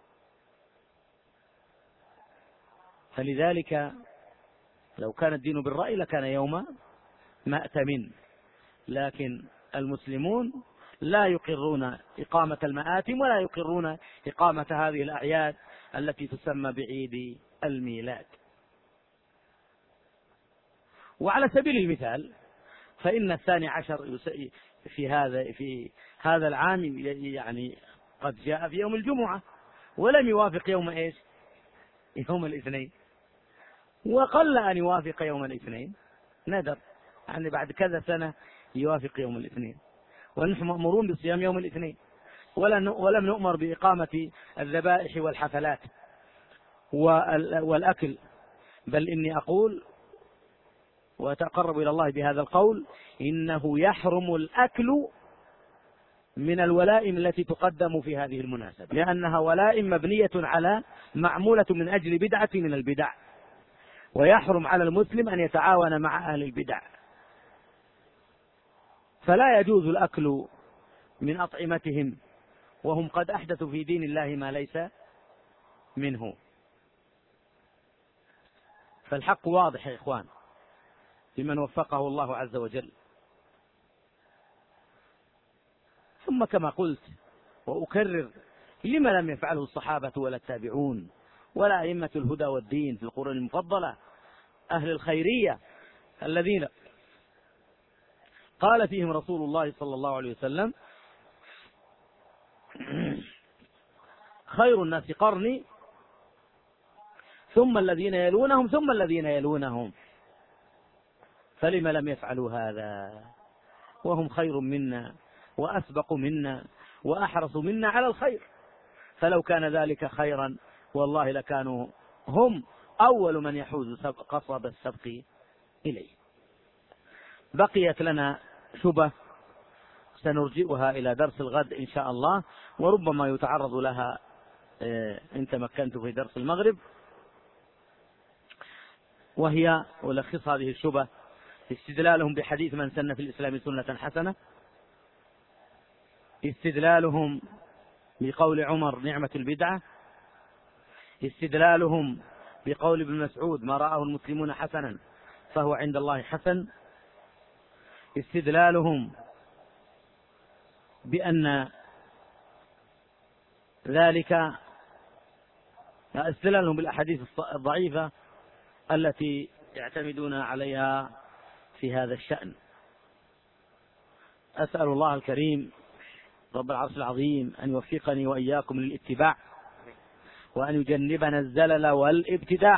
فلذلك لو كان الدين بالرأي لكان يوم مأتم، لكن المسلمون لا يقرون إقامة المآتم ولا يقرون إقامة هذه الأعياد التي تسمى بعيد الميلاد. وعلى سبيل المثال فإن الثاني عشر في هذا في هذا العام يعني قد جاء في يوم الجمعة ولم يوافق يوم ايش؟ يوم الاثنين، وقل أن يوافق يوم الاثنين، ندر يعني بعد كذا سنة يوافق يوم الاثنين، ونحن مأمورون بصيام يوم الاثنين، ولم نؤمر بإقامة الذبائح والحفلات والأكل، بل إني أقول وأتقرب إلى الله بهذا القول: إنه يحرم الأكل من الولائم التي تقدم في هذه المناسبة، لأنها ولائم مبنية على معمولة من أجل بدعة من البدع، ويحرم على المسلم أن يتعاون مع أهل البدع. فلا يجوز الأكل من أطعمتهم وهم قد أحدثوا في دين الله ما ليس منه. فالحق واضح يا إخوان لمن وفقه الله عز وجل. ثم كما قلت وأكرر: لما لم يفعله الصحابة ولا التابعون ولا أئمة الهدى والدين في القرون المفضلة، أهل الخيرية الذين قال فيهم رسول الله صلى الله عليه وسلم: خير الناس قرني ثم الذين يلونهم ثم الذين يلونهم. فلما لم يفعلوا هذا وهم خير منا وأسبق منا وأحرص منا على الخير؟ فلو كان ذلك خيرا والله لكانوا هم أول من يحوز قصب السبق إليه. بقيت لنا شبه سنرجئها إلى درس الغد إن شاء الله، وربما يتعرض لها إن تمكنت في درس المغرب، وهي ألخص هذه الشبه: استدلالهم بحديث من سن في الإسلام سنة حسنة، استدلالهم بقول عمر نعمة البدعة، استدلالهم بقول ابن مسعود ما رآه المسلمون حسنا فهو عند الله حسن، استدلالهم بأن ذلك استدلالهم بالأحاديث الضعيفة التي يعتمدون عليها في هذا الشأن. أسأل الله الكريم رب العرش العظيم أن يوفقني وإياكم للاتباع، وأن يجنبنا الزلل والابتداع.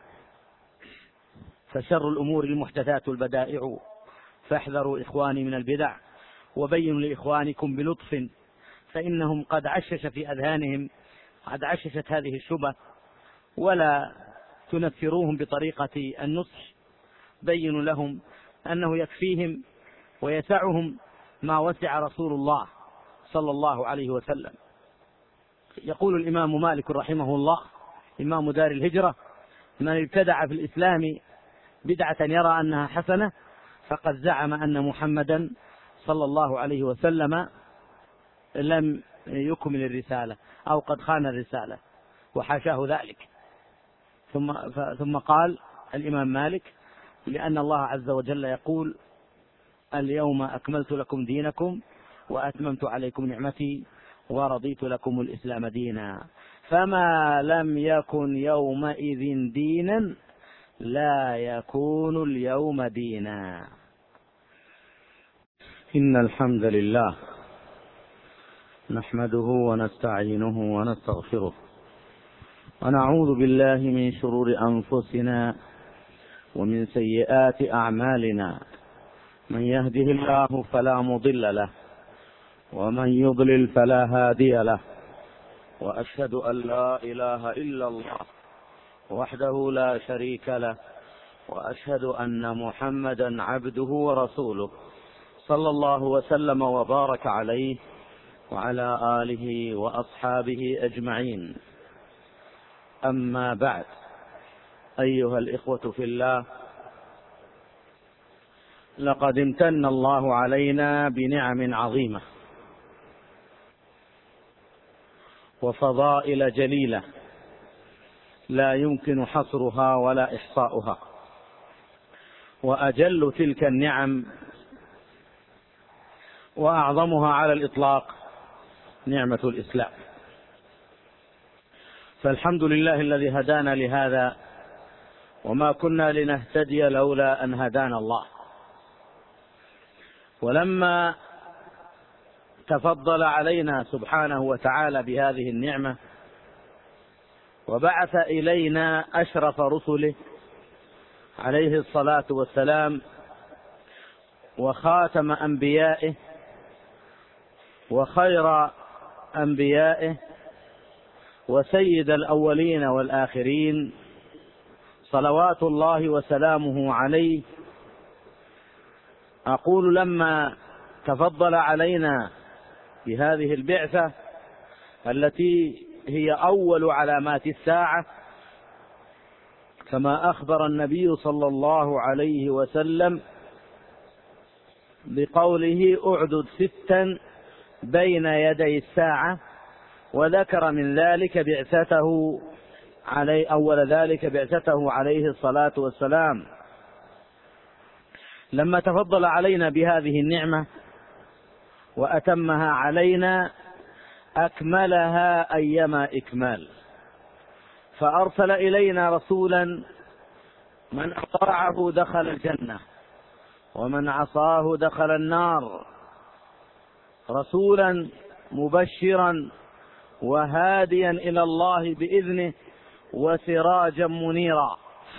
فشر الأمور المحدثات البدائع، فاحذروا إخواني من البدع، وبينوا لإخوانكم بلطف، فإنهم قد عشش في أذهانهم قد عششت هذه الشبهة، ولا تنفروهم بطريقة النصح. بينوا لهم أنه يكفيهم ويسعهم ما وسع رسول الله صلى الله عليه وسلم. يقول الإمام مالك رحمه الله إمام دار الهجرة: من ابتدع في الإسلام بدعة يرى أنها حسنة فقد زعم أن محمدا صلى الله عليه وسلم لم يكمل الرسالة أو قد خان الرسالة، وحاشاه ذلك. ثم, ثم قال الإمام مالك: لأن الله عز وجل يقول: اليوم أكملت لكم دينكم وأتممت عليكم نعمتي ورضيت لكم الإسلام دينا، فما لم يكن يومئذ دينا لا يكون اليوم دينا. إن الحمد لله نحمده ونستعينه ونستغفره، ونعوذ بالله من شرور أنفسنا ومن سيئات أعمالنا، من يهده الله فلا مضل له ومن يضلل فلا هادي له، وأشهد أن لا إله إلا الله وحده لا شريك له، وأشهد أن محمدا عبده ورسوله صلى الله وسلم وبارك عليه وعلى آله وأصحابه أجمعين. أما بعد، أيها الإخوة في الله، لقد امتن الله علينا بنعم عظيمة وفضائل جليلة لا يمكن حصرها ولا إحصاؤها، وأجل تلك النعم وأعظمها على الإطلاق نعمة الإسلام. فالحمد لله الذي هدانا لهذا، وما كنا لنهتدي لولا أن هدانا الله. ولما تفضل علينا سبحانه وتعالى بهذه النعمة وبعث إلينا أشرف رسله عليه الصلاة والسلام وخاتم أنبيائه وخير أنبيائه وسيد الأولين والآخرين صلوات الله وسلامه عليه، أقول لما تفضل علينا بهذه البعثة التي هي أول علامات الساعة، كما أخبر النبي صلى الله عليه وسلم بقوله: أعدد ستا بين يدي الساعة، وذكر من ذلك بعثته عليه أول ذلك بعثته عليه الصلاة والسلام. لما تفضل علينا بهذه النعمة وأتمها علينا أكملها أيما إكمال، فأرسل إلينا رسولا من أطاعه دخل الجنة ومن عصاه دخل النار، رسولا مبشرا وهاديا إلى الله بإذنه وسراجا منيرا،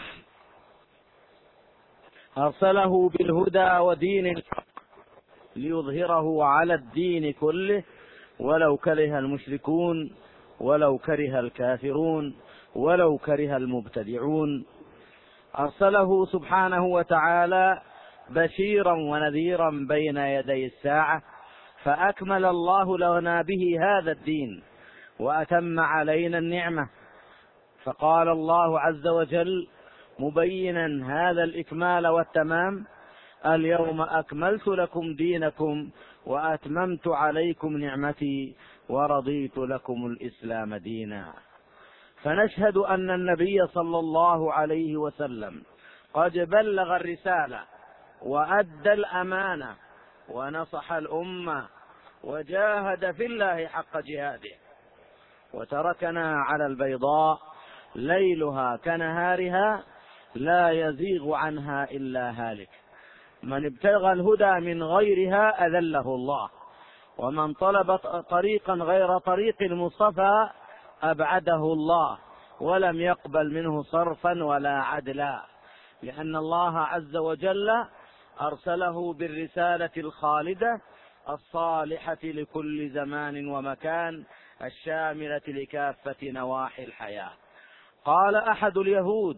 أرسله بالهدى ودين الحق ليظهره على الدين كله ولو كره المشركون ولو كره الكافرون ولو كره المبتدعون. أرسله سبحانه وتعالى بشيرا ونذيرا بين يدي الساعة، فأكمل الله لنا به هذا الدين وأتم علينا النعمة. فقال الله عز وجل مبينا هذا الإكمال والتمام: اليوم أكملت لكم دينكم وأتممت عليكم نعمتي ورضيت لكم الإسلام دينا. فنشهد أن النبي صلى الله عليه وسلم قد بلغ الرسالة وأدى الأمانة ونصح الأمة وجاهد في الله حق جهاده، وتركنا على البيضاء ليلها كنهارها لا يزيغ عنها إلا هالك. من ابتغى الهدى من غيرها أذله الله، ومن طلب طريقا غير طريق المصطفى أبعده الله ولم يقبل منه صرفا ولا عدلا، لأن الله عز وجل أرسله بالرسالة الخالدة الصالحة لكل زمان ومكان الشاملة لكافة نواحي الحياة. قال أحد اليهود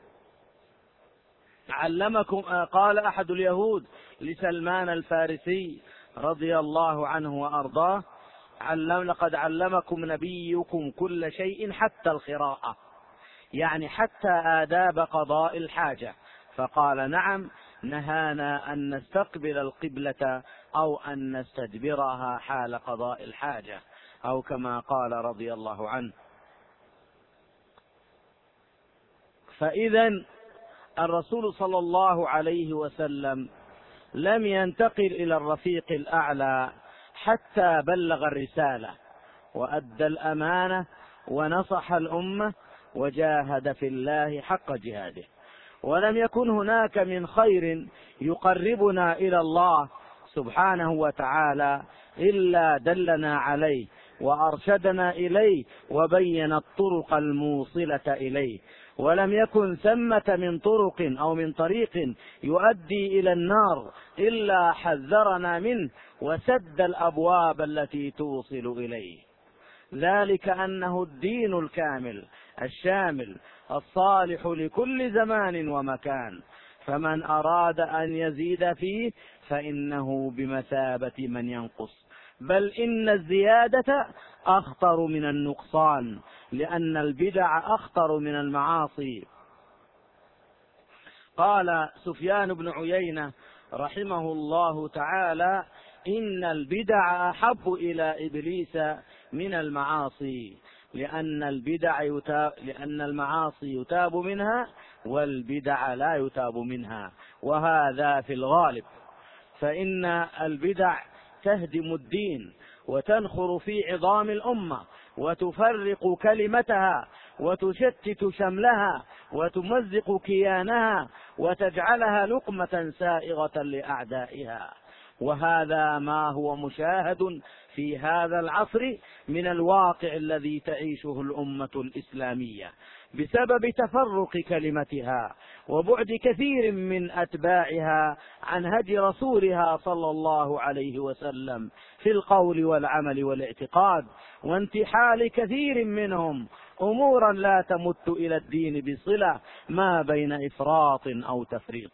علمكم قال أحد اليهود لسلمان الفارسي رضي الله عنه وأرضاه: علم لقد علمكم نبيكم كل شيء حتى القراءة، يعني حتى آداب قضاء الحاجة. فقال: نعم، نهانا أن نستقبل القبلة أو أن نستدبرها حال قضاء الحاجة، أو كما قال رضي الله عنه. فإذا الرسول صلى الله عليه وسلم لم ينتقل إلى الرفيق الأعلى حتى بلغ الرسالة وأدى الأمانة ونصح الأمة وجاهد في الله حق جهاده، ولم يكن هناك من خير يقربنا إلى الله سبحانه وتعالى إلا دلنا عليه وأرشدنا إليه وبين الطرق الموصلة إليه، ولم يكن ثمة من طرق أو من طريق يؤدي إلى النار إلا حذرنا منه وسد الأبواب التي توصل إليه. ذلك أنه الدين الكامل الشامل الصالح لكل زمان ومكان، فمن أراد أن يزيد فيه فإنه بمثابة من ينقص، بل إن الزيادة أخطر من النقصان، لأن البدع أخطر من المعاصي. قال سفيان بن عيينة رحمه الله تعالى: إن البدع أحب إلى إبليس من المعاصي، لأن البدع يتاب لأن المعاصي يتاب منها والبدع لا يتاب منها، وهذا في الغالب، فإن البدع تهدم الدين وتنخر في عظام الأمة وتفرق كلمتها وتشتت شملها وتمزق كيانها وتجعلها لقمة سائغة لأعدائها، وهذا ما هو مشاهد في هذا العصر من الواقع الذي تعيشه الأمة الإسلامية بسبب تفرق كلمتها وبعد كثير من أتباعها عن هدي رسولها صلى الله عليه وسلم في القول والعمل والاعتقاد، وانتحال كثير منهم أمورا لا تمت إلى الدين بصلة ما بين إفراط أو تفريط.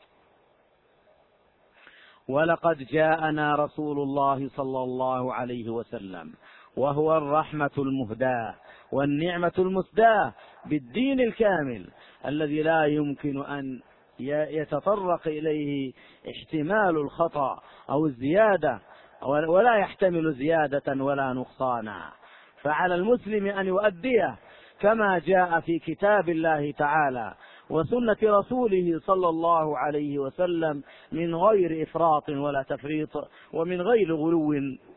ولقد جاءنا رسول الله صلى الله عليه وسلم وهو الرحمة المهداة والنعمة المسداة بالدين الكامل الذي لا يمكن أن يتطرق إليه احتمال الخطأ أو الزيادة، ولا يحتمل زيادة ولا نقصانا، فعلى المسلم أن يؤديه كما جاء في كتاب الله تعالى وسنة رسوله صلى الله عليه وسلم من غير إفراط ولا تفريط ومن غير غلو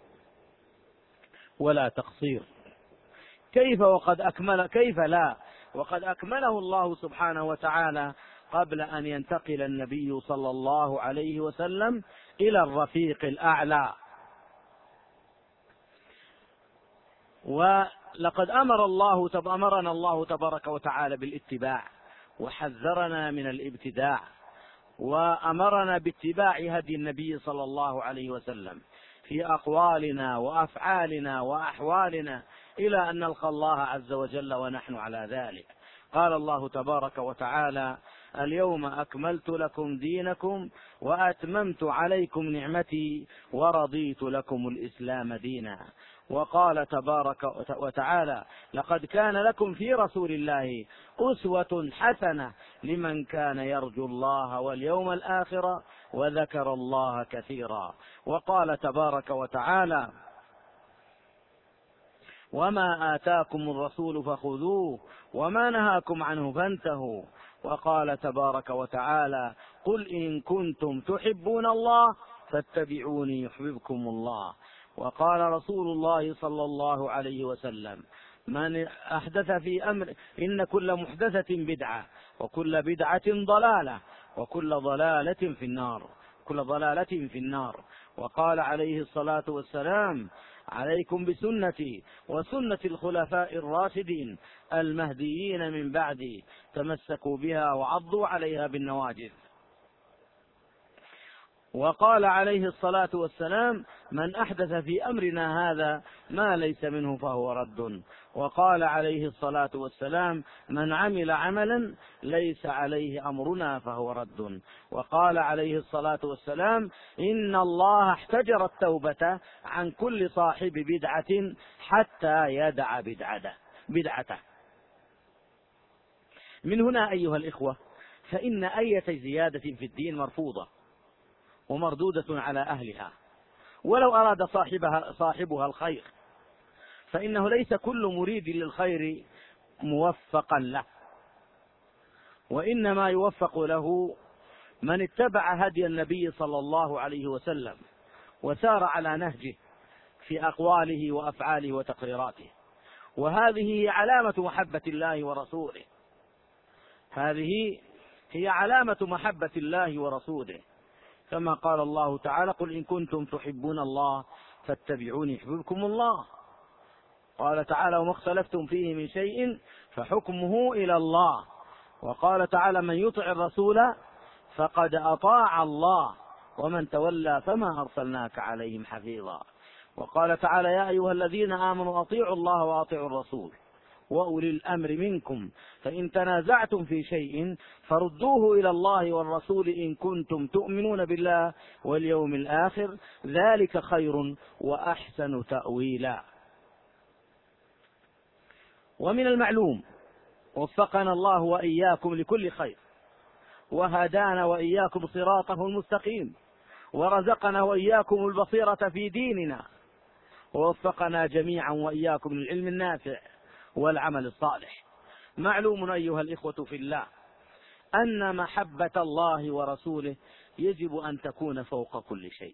ولا تقصير. كيف وقد أكمل كيف لا وقد أكمله الله سبحانه وتعالى قبل أن ينتقل النبي صلى الله عليه وسلم إلى الرفيق الأعلى. ولقد أمر الله أمرنا الله تبارك وتعالى بالاتباع وحذرنا من الابتداع، وأمرنا باتباع هدي النبي صلى الله عليه وسلم في أقوالنا وأفعالنا وأحوالنا إلى أن نلقى الله عز وجل ونحن على ذلك. قال الله تبارك وتعالى: اليوم أكملت لكم دينكم وأتممت عليكم نعمتي ورضيت لكم الإسلام دينا. وقال تبارك وتعالى: لقد كان لكم في رسول الله أسوة حسنة لمن كان يرجو الله واليوم الآخر وذكر الله كثيرا. وقال تبارك وتعالى: وما آتاكم الرسول فخذوه وما نهاكم عنه فانتهوا. وقال تبارك وتعالى: قل إن كنتم تحبون الله فاتبعوني يحببكم الله. وقال رسول الله صلى الله عليه وسلم: من أحدث في أمر إن كل محدثة بدعة وكل بدعة ضلالة وكل ضلالة في النار كل ضلالة في النار. وقال عليه الصلاة والسلام: عليكم بسنتي وسنة الخلفاء الراشدين المهديين من بعدي، تمسكوا بها وعضوا عليها بالنواجذ. وقال عليه الصلاة والسلام: من أحدث في أمرنا هذا ما ليس منه فهو رد. وقال عليه الصلاة والسلام: من عمل عملا ليس عليه أمرنا فهو رد. وقال عليه الصلاة والسلام: إن الله احتجر التوبة عن كل صاحب بدعة حتى يدع بدعته بدعته. من هنا أيها الإخوة، فإن أية زيادة في الدين مرفوضة ومردودة على أهلها، ولو أراد صاحبها صاحبها الخير، فإنه ليس كل مريد للخير موفقا له، وإنما يوفق له من اتبع هدي النبي صلى الله عليه وسلم وسار على نهجه في أقواله وأفعاله وتقريراته. وهذه هي علامة محبة الله ورسوله هذه هي علامة محبة الله ورسوله كما قال الله تعالى: قل إن كنتم تحبون الله فاتبعوني يحببكم الله. قال تعالى: وما اختلفتم فيه من شيء فحكمه إلى الله. وقال تعالى: من يطع الرسول فقد أطاع الله ومن تولى فما أرسلناك عليهم حفيظا. وقال تعالى: يا أيها الذين آمنوا أطيعوا الله وأطيعوا الرسول وأولي الأمر منكم فإن تنازعتم في شيء فردوه إلى الله والرسول إن كنتم تؤمنون بالله واليوم الآخر ذلك خير وأحسن تأويلا. ومن المعلوم وفقنا الله وإياكم لكل خير وهدانا وإياكم صراطه المستقيم ورزقنا وإياكم البصيرة في ديننا ووفقنا جميعا وإياكم للعلم النافع والعمل الصالح. معلوم أيها الإخوة في الله أن محبة الله ورسوله يجب أن تكون فوق كل شيء.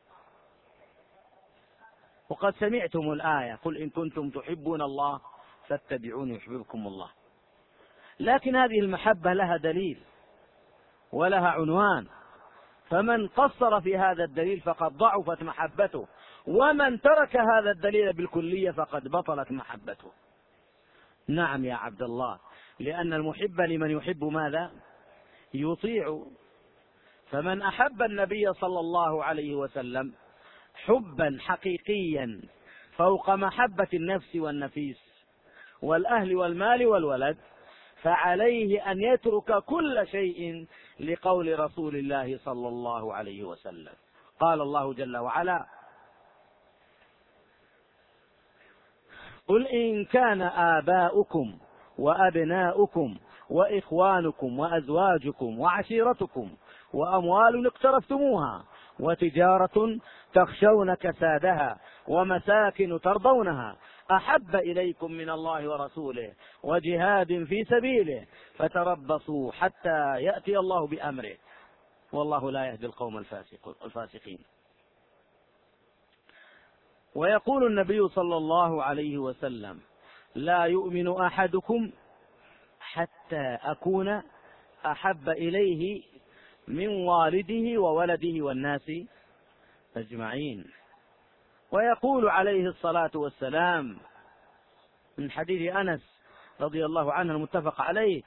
وقد سمعتم الآية: قل إن كنتم تحبون الله فاتبعوني يحببكم الله. لكن هذه المحبة لها دليل ولها عنوان، فمن قصر في هذا الدليل فقد ضعفت محبته، ومن ترك هذا الدليل بالكلية فقد بطلت محبته. نعم يا عبد الله، لأن المحب لمن يحب ماذا؟ يطيع. فمن أحب النبي صلى الله عليه وسلم حبا حقيقيا فوق محبة النفس والنفيس والأهل والمال والولد فعليه أن يترك كل شيء لقول رسول الله صلى الله عليه وسلم. قال الله جل وعلا: قل إن كان آباؤكم وأبناؤكم وإخوانكم وأزواجكم وعشيرتكم وأموال اقترفتموها وتجارة تخشون كسادها ومساكن ترضونها أحب إليكم من الله ورسوله وجهاد في سبيله فتربصوا حتى يأتي الله بأمره والله لا يهدي القوم الفاسقين. ويقول النبي صلى الله عليه وسلم: لا يؤمن أحدكم حتى أكون أحب إليه من والده وولده والناس أجمعين. ويقول عليه الصلاة والسلام من حديث أنس رضي الله عنه المتفق عليه: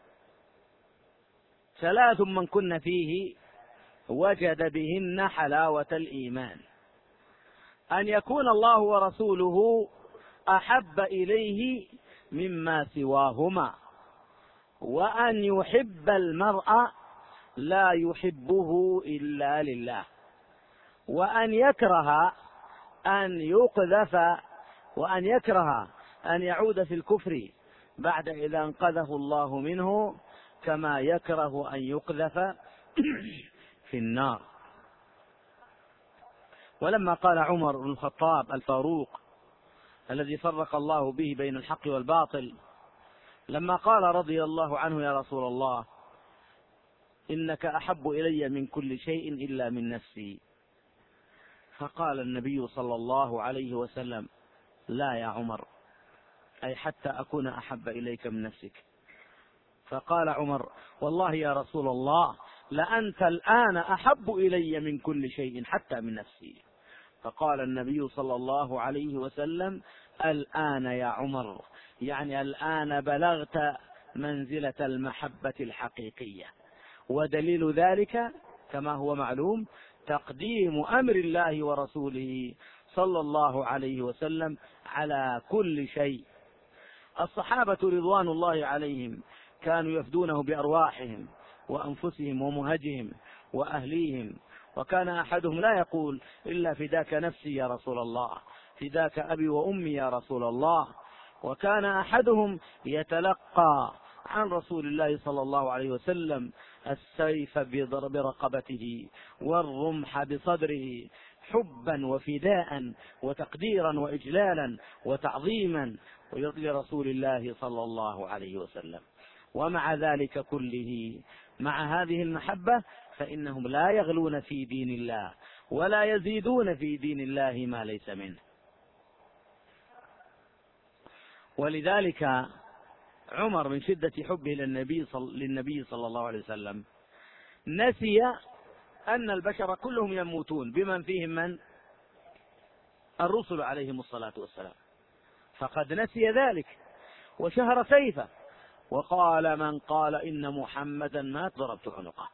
ثلاث من كن فيه وجد بهن حلاوة الإيمان: أن يكون الله ورسوله أحب إليه مما سواهما، وأن يحب المرء لا يحبه إلا لله، وأن يكره أن يقذف وأن يكره أن يعود في الكفر بعد إذا أنقذه الله منه، كما يكره أن يقذف في النار. ولما قال عمر بن الخطاب الفاروق الذي فرق الله به بين الحق والباطل، لما قال رضي الله عنه: يا رسول الله إنك أحب إلي من كل شيء إلا من نفسي، فقال النبي صلى الله عليه وسلم: لا يا عمر، أي حتى أكون أحب إليك من نفسك. فقال عمر: والله يا رسول الله لأنت الآن أحب إلي من كل شيء حتى من نفسي. فقال النبي صلى الله عليه وسلم: الآن يا عمر، يعني الآن بلغت منزلة المحبة الحقيقية. ودليل ذلك كما هو معلوم تقديم أمر الله ورسوله صلى الله عليه وسلم على كل شيء. الصحابة رضوان الله عليهم كانوا يفدونه بأرواحهم وأنفسهم ومهجهم وأهليهم، وكان أحدهم لا يقول إلا فداك نفسي يا رسول الله، فداك أبي وأمي يا رسول الله. وكان أحدهم يتلقى عن رسول الله صلى الله عليه وسلم السيف برقبته والرمح بصدره، حبا وفداء وتقديرا وإجلالا وتعظيما لرسول الله صلى الله عليه وسلم. ومع ذلك كله، مع هذه المحبة، فإنهم لا يغلون في دين الله ولا يزيدون في دين الله ما ليس منه. ولذلك عمر من شدة حبه للنبي صل... للنبي صلى الله عليه وسلم نسي أن البشر كلهم يموتون، بمن فيهم من الرسل عليهم الصلاة والسلام، فقد نسي ذلك وشهر سيفه وقال: من قال إن محمدا مات ضربت عنقه.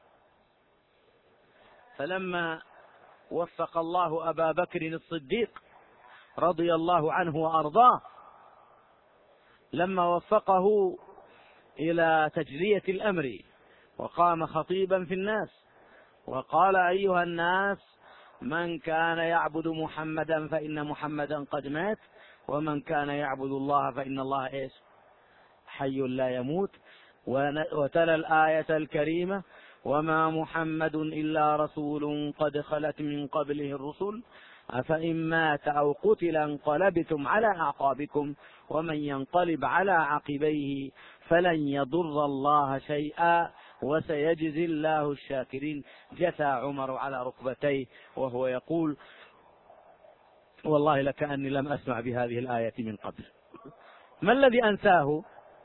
فلما وفق الله أبا بكر الصديق رضي الله عنه وأرضاه، لما وفقه إلى تجلية الأمر وقام خطيبا في الناس وقال: أيها الناس، من كان يعبد محمدا فإن محمدا قد مات، ومن كان يعبد الله فإن الله إيش؟ حي لا يموت. وتلا الآية الكريمة: وما محمد إلا رسول قد خلت من قبله الرسل أفإن مات أو قتل انقلبتم على أعقابكم ومن ينقلب على عقبيه فلن يضر الله شيئا وسيجزي الله الشاكرين. جثى عمر على ركبتيه وهو يقول: والله لكأني لم أسمع بهذه الآية من قبل. ما الذي أنساه؟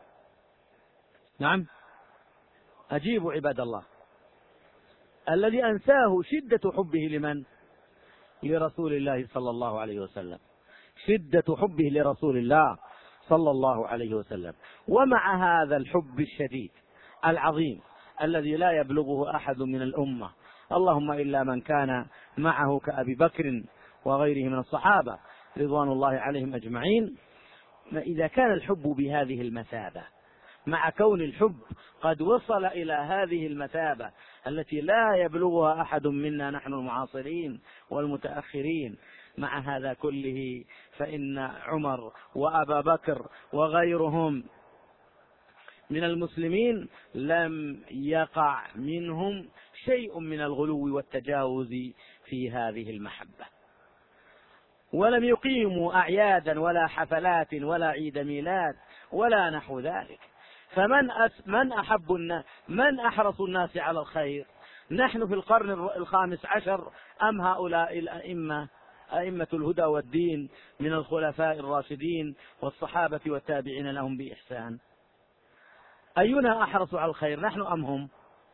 نعم، أجيبوا عباد الله. الذي أنساه شدة حبه لمن؟ لرسول الله صلى الله عليه وسلم، شدة حبه لرسول الله صلى الله عليه وسلم. ومع هذا الحب الشديد العظيم الذي لا يبلغه أحد من الأمة، اللهم إلا من كان معه كأبي بكر وغيره من الصحابة رضوان الله عليهم أجمعين، إذا كان الحب بهذه المثابة، مع كون الحب قد وصل إلى هذه المثابة التي لا يبلغها أحد منا نحن المعاصرين والمتأخرين، مع هذا كله فإن عمر وأبا بكر وغيرهم من المسلمين لم يقع منهم شيء من الغلو والتجاوز في هذه المحبة، ولم يقيموا أعيادا ولا حفلات ولا عيد ميلاد ولا نحو ذلك. فمن أس من أحب الناس، من أحرص الناس على الخير؟ نحن في القرن الخامس عشر أم هؤلاء الأئمة أئمة الهدى والدين من الخلفاء الراشدين والصحابة والتابعين لهم بإحسان؟ أينا أحرص على الخير، نحن أم هم؟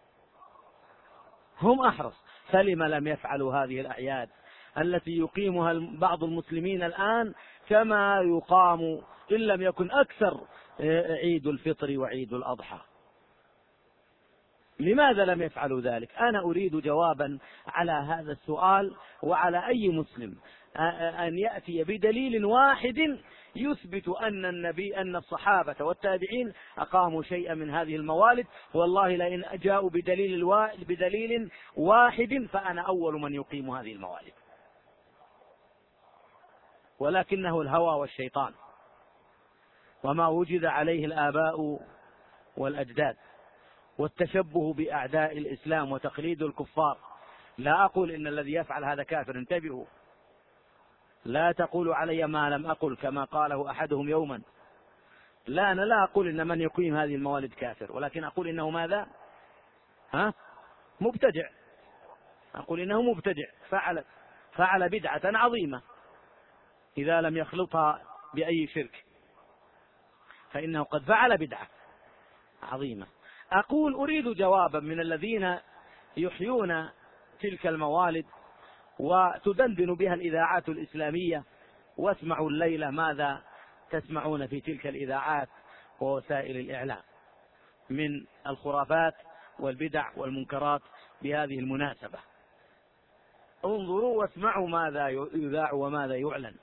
هم أحرص. فلما لم يفعلوا هذه الأعياد التي يقيمها بعض المسلمين الآن كما يقام إن لم يكن أكثر عيد الفطر وعيد الأضحى؟ لماذا لم يفعلوا ذلك؟ أنا أريد جوابا على هذا السؤال، وعلى أي مسلم أن يأتي بدليل واحد يثبت أن النبي أن الصحابة والتابعين أقاموا شيئا من هذه الموالد. والله لئن جاءوا بدليل بدليل واحد فأنا أول من يقيم هذه الموالد. ولكنه الهوى والشيطان وما وجد عليه الآباء والأجداد، والتشبه بأعداء الإسلام وتقليد الكفار. لا أقول إن الذي يفعل هذا كافر، انتبهوا، لا تقولوا علي ما لم أقل كما قاله أحدهم يوما. لا، أنا لا أقول إن من يقيم هذه الموالد كافر، ولكن أقول إنه ماذا؟ ها؟ مبتدع. أقول إنه مبتدع، فعل فعل بدعة عظيمة إذا لم يخلطها بأي شرك، فإنه قد فعل بدعة عظيمة. أقول أريد جوابا من الذين يحيون تلك الموالد وتدندن بها الإذاعات الإسلامية، واسمعوا الليلة ماذا تسمعون في تلك الإذاعات ووسائل الإعلام من الخرافات والبدع والمنكرات بهذه المناسبة. انظروا واسمعوا ماذا يذاع وماذا يعلن.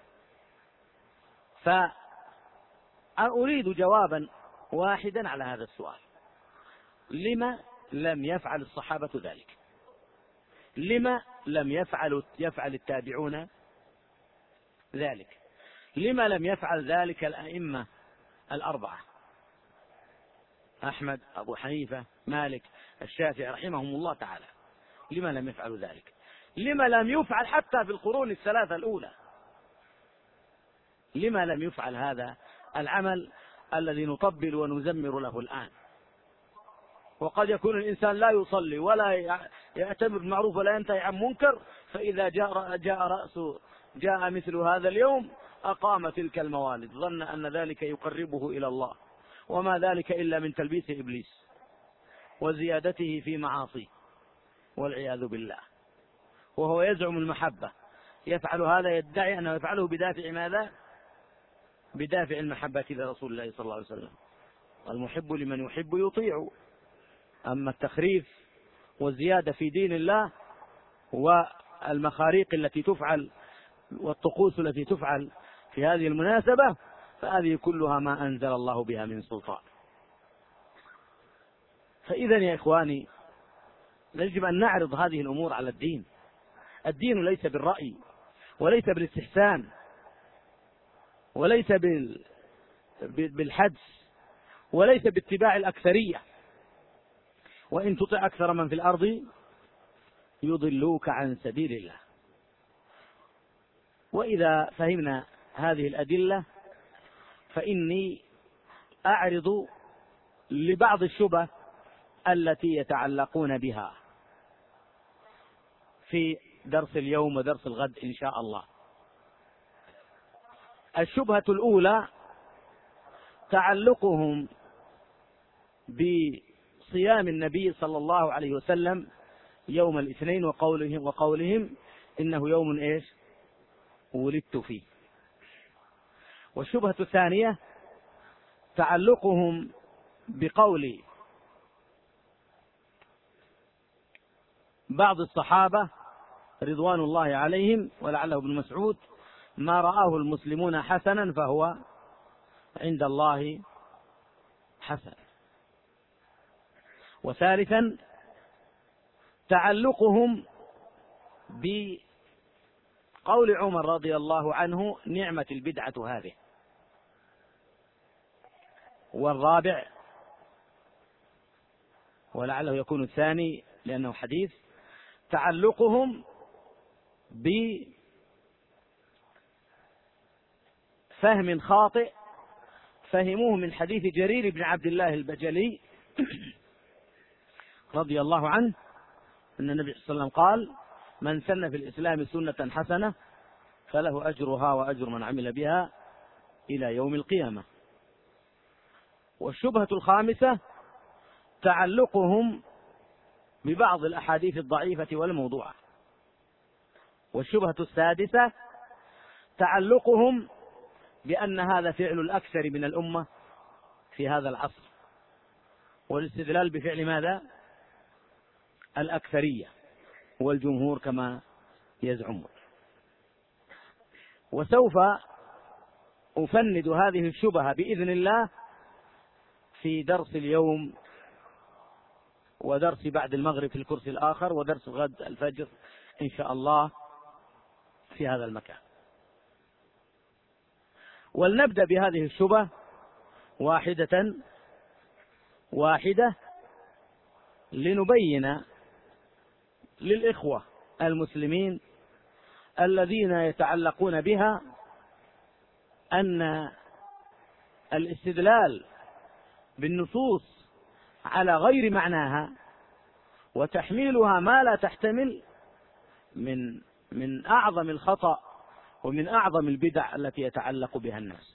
فأريد جوابا واحدا على هذا السؤال: لما لم يفعل الصحابة ذلك؟ لما لم يفعل يفعل التابعون ذلك؟ لما لم يفعل ذلك الأئمة الأربعة أحمد، أبو حنيفة، مالك، الشافعي رحمهم الله تعالى؟ لما لم يفعلوا ذلك؟ لما لم يفعل حتى في القرون الثلاثة الأولى؟ لما لم يفعل هذا العمل الذي نطبل ونزمر له الآن؟ وقد يكون الإنسان لا يصلي ولا يأتمر بالمعروف ولا ينتهي عن منكر، فإذا جاء جاء رأس جاء مثل هذا اليوم أقام تلك الموالد، ظن أن ذلك يقربه إلى الله، وما ذلك إلا من تلبيس إبليس وزيادته في معاصيه والعياذ بالله. وهو يزعم المحبة، يفعل هذا يدعي أنه يفعله بدافع ماذا؟ بدافع المحبة لرسول الله صلى الله عليه وسلم. والمحب لمن يحب يطيع. أما التخريف والزيادة في دين الله والمخاريق التي تفعل والطقوس التي تفعل في هذه المناسبة فهذه كلها ما أنزل الله بها من سلطان. فإذا يا إخواني يجب أن نعرض هذه الأمور على الدين. الدين ليس بالرأي وليس بالاستحسان وليس بالحدس وليس باتباع الأكثرية. وإن تطع أكثر من في الأرض يضلوك عن سبيل الله. وإذا فهمنا هذه الأدلة فإني أعرض لبعض الشبه التي يتعلقون بها في درس اليوم ودرس الغد إن شاء الله. الشبهة الأولى تعلقهم بصيام النبي صلى الله عليه وسلم يوم الاثنين وقولهم, وقولهم إنه يوم إيش ولدت فيه. والشبهة الثانية تعلقهم بقول بعض الصحابة رضوان الله عليهم ولعله ابن مسعود: ما رآه المسلمون حسنا فهو عند الله حسن. وثالثا تعلقهم بقول عمر رضي الله عنه: نعمة البدعة هذه. والرابع ولعله يكون الثاني لأنه حديث، تعلقهم بفهم خاطئ فهموه من حديث جرير بن عبد الله البجلي رضي الله عنه أن النبي صلى الله عليه وسلم قال: من سن في الإسلام سنة حسنة فله أجرها وأجر من عمل بها إلى يوم القيامة. والشبهة الخامسة تعلقهم ببعض الأحاديث الضعيفة والموضوعة. والشبهة السادسة تعلقهم بأن هذا فعل الأكثر من الأمة في هذا العصر، والاستدلال بفعل ماذا؟ الأكثرية والجمهور كما يزعمون. وسوف أفند هذه الشبهة بإذن الله في درس اليوم ودرس بعد المغرب في الكرسي الآخر ودرس غد الفجر إن شاء الله في هذا المكان. ولنبدأ بهذه الشبهة واحدة واحدة لنبين للإخوة المسلمين الذين يتعلقون بها أن الاستدلال بالنصوص على غير معناها وتحميلها ما لا تحتمل من من أعظم الخطأ ومن أعظم البدع التي يتعلق بها الناس.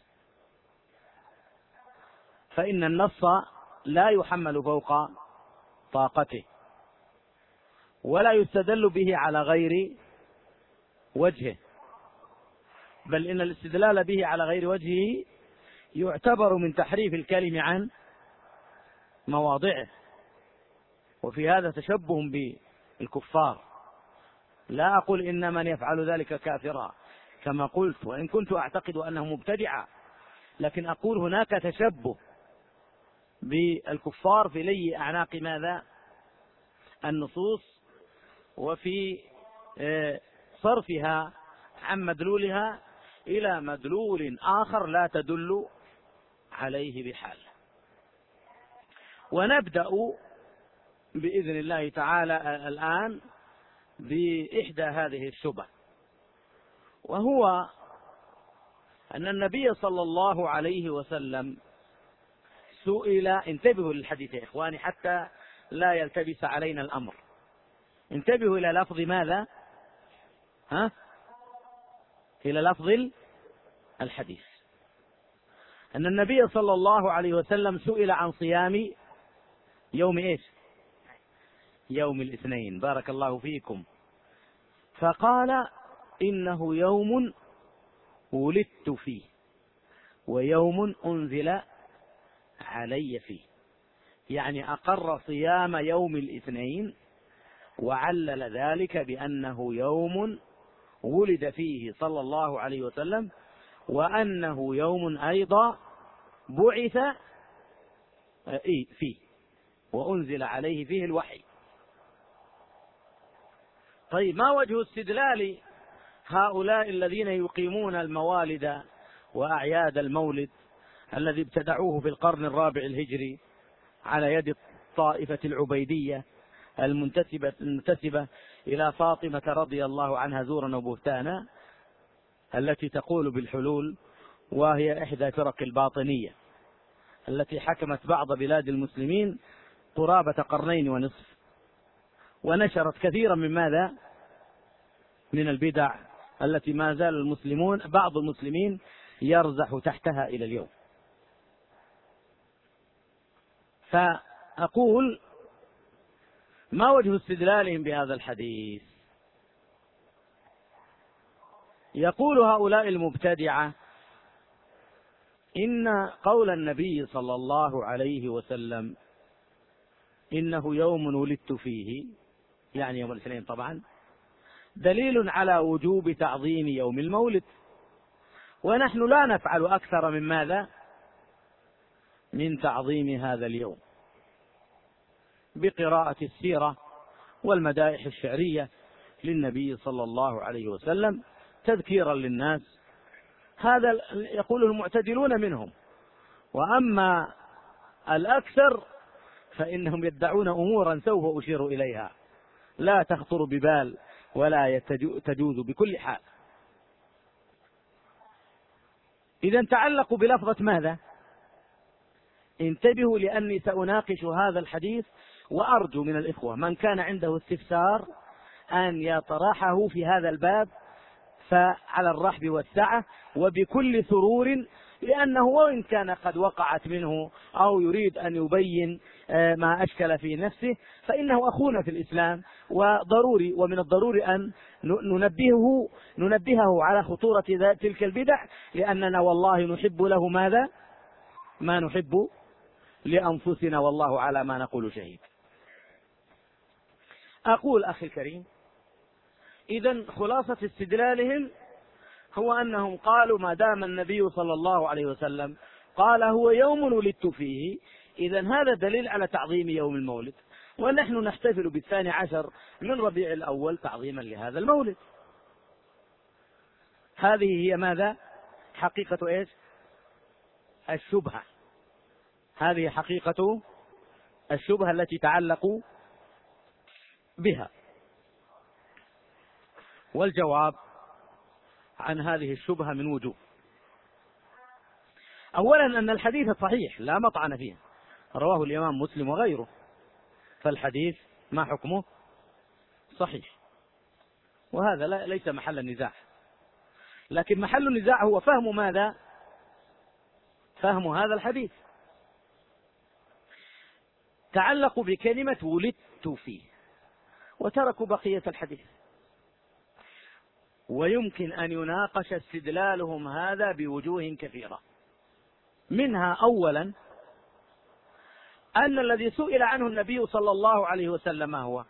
فإن النص لا يحمل فوق طاقته ولا يستدل به على غير وجهه، بل إن الاستدلال به على غير وجهه يعتبر من تحريف الكلم عن مواضعه، وفي هذا تشبه بالكفار. لا أقول إن من يفعل ذلك كافرا كما قلت، وإن كنت أعتقد أنه مبتدعا، لكن أقول هناك تشبه بالكفار في لي أعناق ماذا؟ النصوص، وفي صرفها عن مدلولها إلى مدلول آخر لا تدل عليه بحال. ونبدأ بإذن الله تعالى الآن بإحدى هذه الشبه، وهو أن النبي صلى الله عليه وسلم سئل، انتبهوا للحديث يا إخواني حتى لا يلتبس علينا الأمر، انتبهوا إلى لفظ ماذا؟ ها؟ إلى لفظ الحديث، أن النبي صلى الله عليه وسلم سئل عن صيام يوم إيش؟ يوم الاثنين، بارك الله فيكم، فقال إنه يوم ولدت فيه ويوم أنزل علي فيه، يعني أقر صيام يوم الاثنين وعلل ذلك بأنه يوم ولد فيه صلى الله عليه وسلم، وأنه يوم أيضا بعث فيه وأنزل عليه فيه الوحي. طيب، ما وجه استدلال هؤلاء الذين يقيمون الموالد وأعياد المولد الذي ابتدعوه في القرن الرابع الهجري على يد الطائفة العبيدية المنتسبة, المنتسبة إلى فاطمة رضي الله عنها زورا وبهتانا، التي تقول بالحلول، وهي إحدى فرق الباطنية التي حكمت بعض بلاد المسلمين قرابة قرنين ونصف، ونشرت كثيرا من ماذا؟ من البدع التي ما زال المسلمون بعض المسلمين يرزح تحتها إلى اليوم. فأقول ما وجه استدلالهم بهذا الحديث؟ يقول هؤلاء المبتدعة إن قول النبي صلى الله عليه وسلم إنه يوم ولدت فيه، يعني يوم الاثنين طبعا، دليل على وجوب تعظيم يوم المولد، ونحن لا نفعل أكثر من ماذا؟ من تعظيم هذا اليوم بقراءة السيرة والمدائح الشعرية للنبي صلى الله عليه وسلم تذكيرا للناس، هذا يقوله المعتدلون منهم. وأما الأكثر فإنهم يدعون أمورا سوف أشير إليها لا تخطر ببال ولا تجوز بكل حال. إذا تعلقوا بلفظة ماذا؟ انتبهوا، لأني سأناقش هذا الحديث، وأرجو من الإخوة من كان عنده استفسار أن يطرحه في هذا الباب فعلى الرحب والسعة وبكل سرور، لأنه وإن كان قد وقعت منه أو يريد أن يبين ما أشكل في نفسه فإنه أخونا في الإسلام، وضروري ومن الضروري أن ننبهه ننبهه على خطورة تلك البدع، لأننا والله نحب له ماذا؟ ما نحب لأنفسنا، والله على ما نقول شهيد. أقول أخي الكريم، إذن خلاصة استدلالهم هو أنهم قالوا ما دام النبي صلى الله عليه وسلم قال هو يوم ولدت فيه، إذن هذا دليل على تعظيم يوم المولد، ونحن نحتفل بالثاني عشر من ربيع الأول تعظيما لهذا المولد. هذه هي ماذا؟ حقيقة إيش؟ الشبهة. هذه حقيقة الشبهة التي تعلق بها. والجواب عن هذه الشبهة من وجوه. أولا أن الحديث صحيح لا مطعن فيه، رواه الإمام مسلم وغيره، فالحديث ما حكمه؟ صحيح، وهذا ليس محل النزاع. لكن محل النزاع هو فهم ماذا؟ فهم هذا الحديث. تعلقوا بكلمة ولدت فيه وتركوا بقية الحديث. ويمكن أن يناقش استدلالهم هذا بوجوه كثيرة، منها أولا أن الذي سئل عنه النبي صلى الله عليه وسلم ما هو؟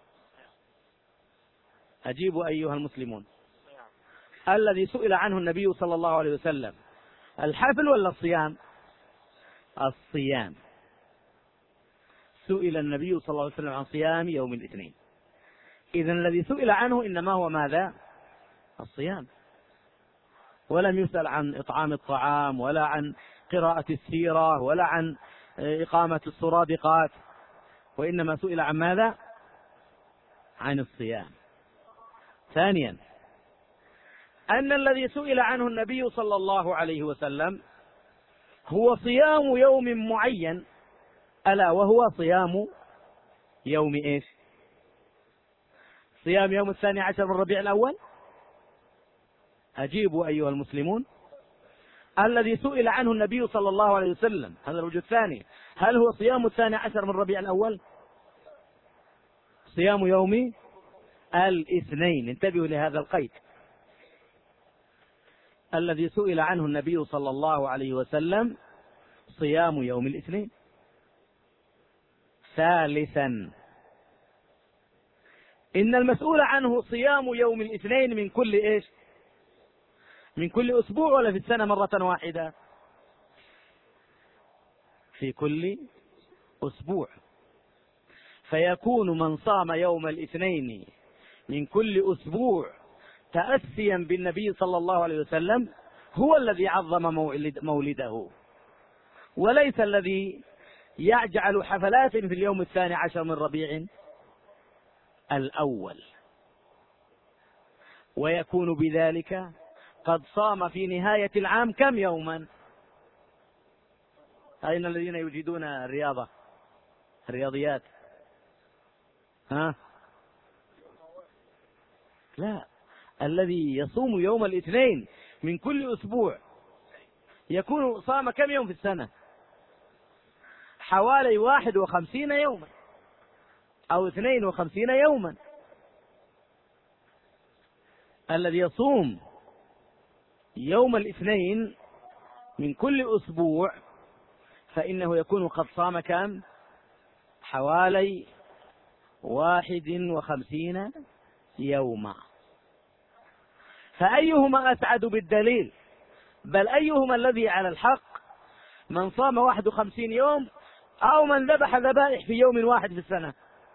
أجيبوا أيها المسلمون. الذي سئل عنه النبي صلى الله عليه وسلم الحفل ولا الصيام؟ الصيام. سئل النبي صلى الله عليه وسلم عن صيام يوم الاثنين، إذن الذي سئل عنه إنما هو ماذا؟ الصيام. ولم يسأل عن إطعام الطعام ولا عن قراءة السيرة ولا عن إقامة السرادقات، وإنما سئل عن ماذا؟ عن الصيام. ثانيا أن الذي سئل عنه النبي صلى الله عليه وسلم هو صيام يوم معين، ألا وهو صيام يوم إيش؟ صيام يوم الثاني عشر من ربيع الأول. أجيبوا أيها المسلمون. الذي سئل عنه النبي صلى الله عليه وسلم، هذا الوجه الثاني، هل هو صيام الثاني عشر من ربيع الأول؟ صيام يوم الاثنين. انتبهوا لهذا القيد. الذي سئل عنه النبي صلى الله عليه وسلم صيام يوم الاثنين. ثالثا إن المسؤول عنه صيام يوم الاثنين من كل إيش؟ من كل أسبوع ولا في السنة مرة واحدة؟ في كل أسبوع. فيكون من صام يوم الاثنين من كل أسبوع تأسيا بالنبي صلى الله عليه وسلم هو الذي عظم مولد مولده، وليس الذي يجعل حفلات في اليوم الثاني عشر من ربيع الأول. ويكون بذلك قد صام في نهاية العام كم يوما؟ أين الذين يجيدون الرياضة الرياضيات؟ ها؟ لا، الذي يصوم يوم الاثنين من كل أسبوع يكون صام كم يوم في السنة؟ حوالي واحد وخمسين يوما أو اثنين وخمسين يوما. الذي يصوم يوم الاثنين من كل أسبوع فإنه يكون قد صام كم؟ حوالي واحد وخمسين يوما. فأيهما أسعد بالدليل؟ بل أيهما الذي على الحق؟ من صام واحد وخمسين يوم أو من ذبح ذبائح في يوم واحد في السنة؟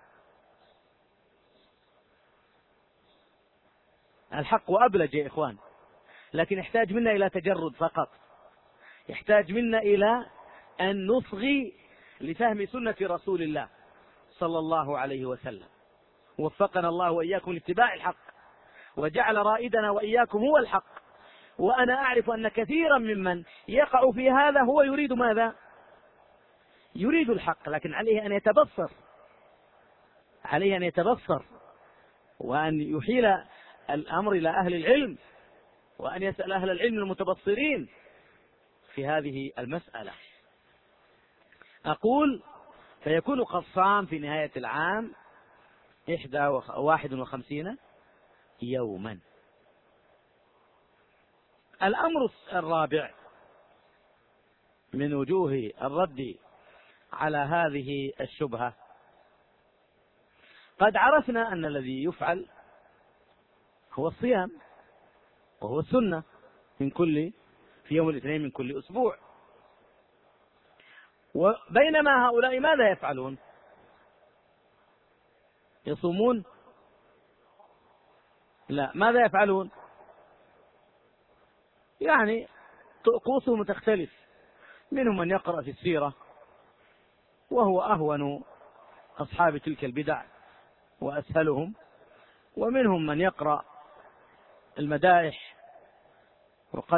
الحق وأبلج يا إخوان، لكن يحتاج منا إلى تجرد فقط، يحتاج منا إلى أن نصغي لفهم سنة رسول الله صلى الله عليه وسلم. وفقنا الله وإياكم لاتباع الحق وجعل رائدنا وإياكم هو الحق. وأنا أعرف أن كثيرا ممن يقع في هذا هو يريد ماذا؟ يريد الحق، لكن عليه أن يتبصر، عليه أن يتبصر وأن يحيل الأمر إلى أهل العلم وأن يسأل أهل العلم المتبصرين في هذه المسألة. أقول فيكون قد صام في نهاية العام إحدى واحد وخمسين يوما. الأمر الرابع من وجوه الرد على هذه الشبهة، قد عرفنا أن الذي يفعل هو الصيام وهو السنة من كل في يوم الاثنين من كل أسبوع. وبينما هؤلاء ماذا يفعلون؟ يصومون؟ لا، ماذا يفعلون؟ يعني طقوسهم تختلف، منهم من يقرأ في السيرة وهو أهون أصحاب تلك البدع وأسهلهم، ومنهم من يقرأ المدائح وقد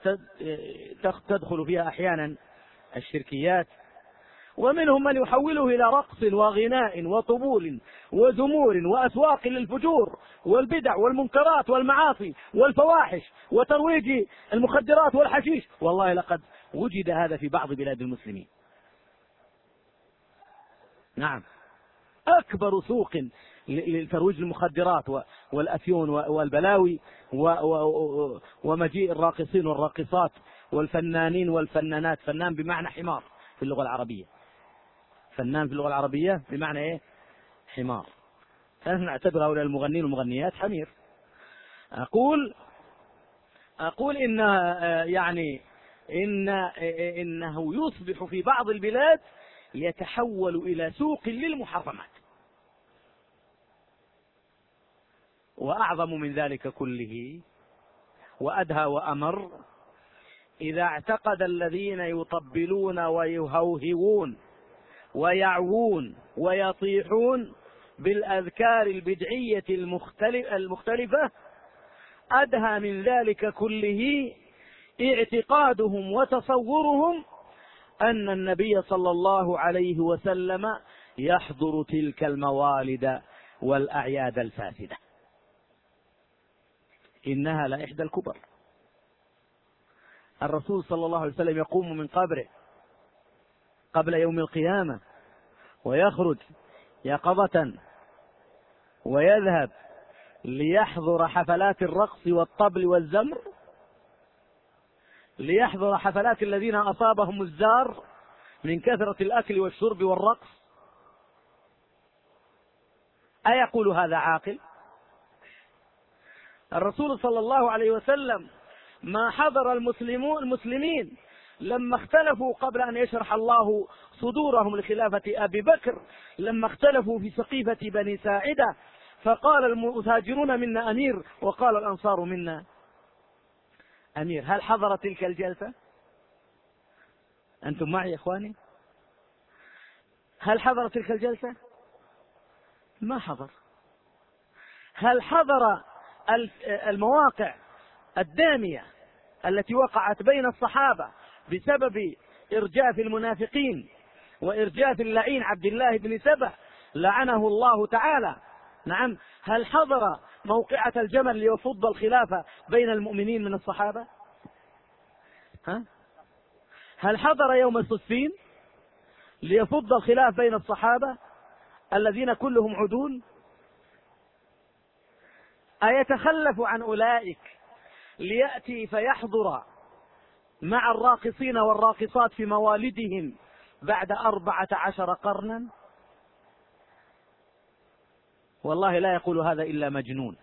تدخل فيها أحيانا الشركيات، ومنهم من يحوله إلى رقص وغناء وطبول وزمور وأسواق للفجور والبدع والمنكرات والمعاصي والفواحش وترويج المخدرات والحشيش. والله لقد وجد هذا في بعض بلاد المسلمين. نعم، أكبر سوق لترويج المخدرات والأفيون والبلاوي ومجيء الراقصين والراقصات والفنانين والفنانات. فنان بمعنى حمار في اللغة العربية، فنان في اللغة العربية بمعنى إيه؟ حمار. فنحن نعتبر هؤلاء المغنين والمغنيات حمير. أقول أقول إن يعني إن إنه يصبح في بعض البلاد يتحول إلى سوق للمحرمات. وأعظم من ذلك كله وأدهى وأمر إذا اعتقد الذين يطبلون ويهوهون ويعوون ويطيحون بالأذكار البدعية المختلفة، أدهى من ذلك كله اعتقادهم وتصورهم أن النبي صلى الله عليه وسلم يحضر تلك الموالد والأعياد الفاسدة. إنها لإحدى الكبر. الرسول صلى الله عليه وسلم يقوم من قبره قبل يوم القيامة ويخرج يقظة ويذهب ليحضر حفلات الرقص والطبل والزمر، ليحضر حفلات الذين أصابهم الزار من كثرة الأكل والشرب والرقص. أيقول هذا عاقل؟ الرسول صلى الله عليه وسلم ما حضر المسلمون المسلمين لما اختلفوا قبل أن يشرح الله صدورهم لخلافة أبي بكر، لما اختلفوا في سقيفة بني ساعدة، فقال المهاجرون منا أمير وقال الأنصار منا أمير. هل حضر تلك الجلسة؟ أنتم معي يا إخواني؟ هل حضر تلك الجلسة؟ ما حضر. هل حضر المواقع الدامية التي وقعت بين الصحابة بسبب إرجاف المنافقين وإرجاف اللعين عبد الله بن سبأ لعنه الله تعالى؟ نعم. هل حضر موقعة الجمل ليفض الخلافة بين المؤمنين من الصحابة؟ ها؟ هل حضر يوم الصفين ليفض الخلاف بين الصحابة الذين كلهم عدول؟ أيتخلف عن أولئك ليأتي فيحضر مع الراقصين والراقصات في موالدهم بعد أربعة عشر قرنا؟ والله لا يقول هذا إلا مجنون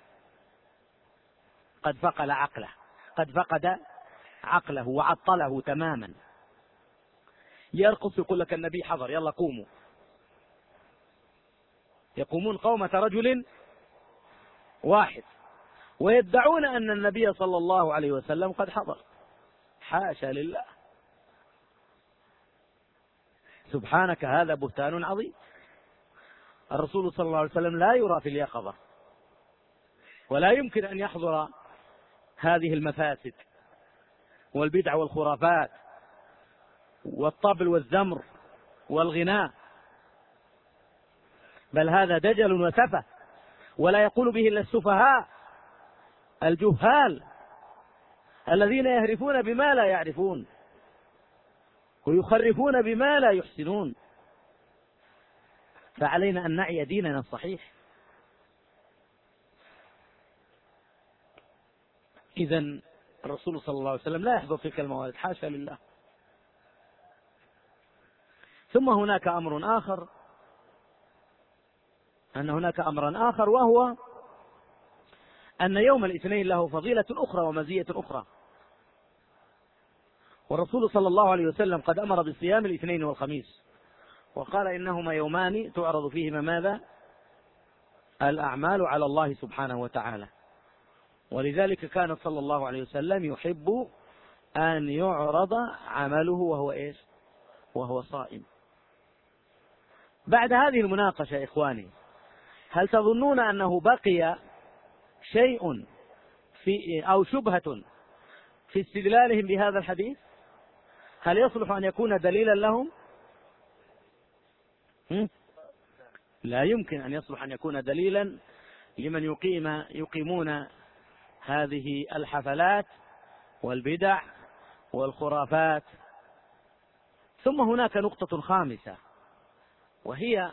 قد فقد عقله، قد فقد عقله وعطله تماما. يرقص يقول لك النبي حضر، يلا قوموا. يقومون قومة رجل واحد ويدعون أن النبي صلى الله عليه وسلم قد حضر. حاشا لله، سبحانك، هذا بهتان عظيم. الرسول صلى الله عليه وسلم لا يرى في اليقظة، ولا يمكن أن يحضر هذه المفاسد والبدع والخرافات والطبل والزمر والغناء، بل هذا دجل وسفه، ولا يقول به إلا السفهاء الجهال الذين يهرفون بما لا يعرفون ويخرفون بما لا يحسنون. فعلينا أن نعي ديننا الصحيح. إذن الرسول صلى الله عليه وسلم لا يحضر تلك الموالد، حاشا لله. ثم هناك أمر آخر، أن هناك أمرا آخر، وهو أن يوم الاثنين له فضيلة أخرى ومزية أخرى. والرسول صلى الله عليه وسلم قد أمر بصيام الاثنين والخميس، وقال إنهما يومان تعرض فيهما ماذا؟ الأعمال على الله سبحانه وتعالى. ولذلك كان صلى الله عليه وسلم يحب أن يعرض عمله وهو إيش؟ وهو صائم. بعد هذه المناقشة يا إخواني، هل تظنون أنه بقي شيء في أو شبهة في استدلالهم بهذا الحديث؟ هل يصلح أن يكون دليلا لهم؟ لا يمكن أن يصلح أن يكون دليلا لمن يقيم يقيمون هذه الحفلات والبدع والخرافات. ثم هناك نقطة خامسة، وهي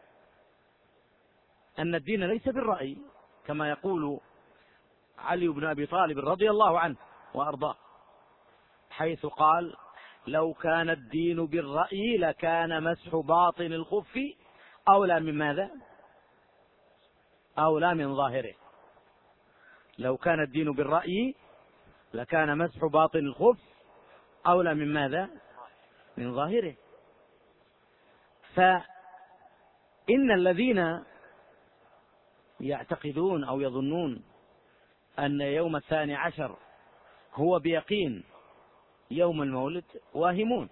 أن الدين ليس بالرأي كما يقول علي بن أبي طالب رضي الله عنه وأرضاه، حيث قال: لو كان الدين بالرأي لكان مسح باطن الخف أولى من ماذا؟ أولى من ظاهره. لو كان الدين بالرأي لكان مسح باطن الخف أولى من ماذا؟ من ظاهره. فإن الذين يعتقدون أو يظنون أن يوم الثاني عشر هو بيقين يوم المولد واهمون،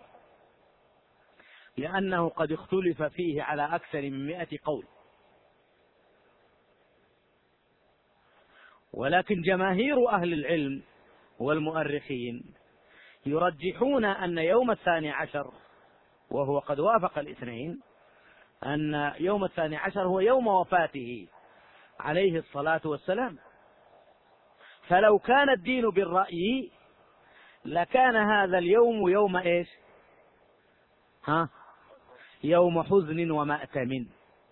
لأنه قد اختلف فيه على أكثر من مئة قول، ولكن جماهير أهل العلم والمؤرخين يرجحون أن يوم الثاني عشر، وهو قد وافق الاثنين، أن يوم الثاني عشر هو يوم وفاته عليه الصلاة والسلام. فلو كان الدين بالرأي لكان هذا اليوم يوم إيش؟ ها؟ يوم حزن ومأتم،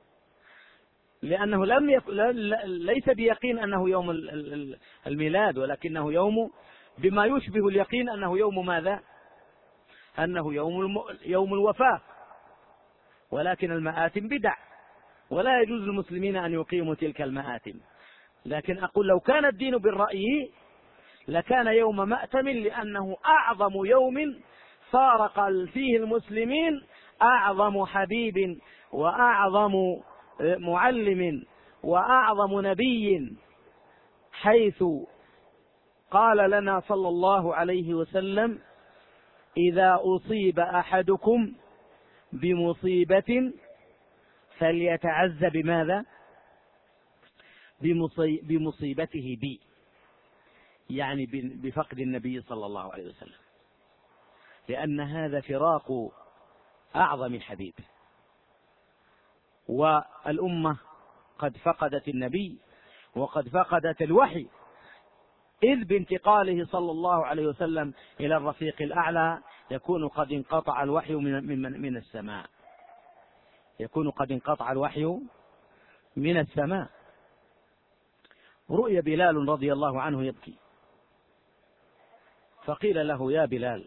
لأنه لم يك... ليس بيقين أنه يوم الميلاد، ولكنه يوم بما يشبه اليقين أنه يوم ماذا؟ أنه يوم الم... يوم الوفاة. ولكن المآتم بدع، ولا يجوز للمسلمين أن يقيموا تلك المآتم. لكن أقول لو كان الدين بالرأي لكان يوم مأتم، لأنه أعظم يوم فارق فيه المسلمين أعظم حبيب وأعظم معلم وأعظم نبي، حيث قال لنا صلى الله عليه وسلم: إذا أصيب أحدكم بمصيبة فليتعز بماذا؟ بمصيبته بي، يعني بفقد النبي صلى الله عليه وسلم، لأن هذا فراق أعظم حبيب، والأمة قد فقدت النبي وقد فقدت الوحي، إذ بانتقاله صلى الله عليه وسلم إلى الرفيق الأعلى يكون قد انقطع الوحي من, من, من السماء يكون قد انقطع الوحي من السماء. رؤي بلال رضي الله عنه يبكي، فقيل له: يا بلال،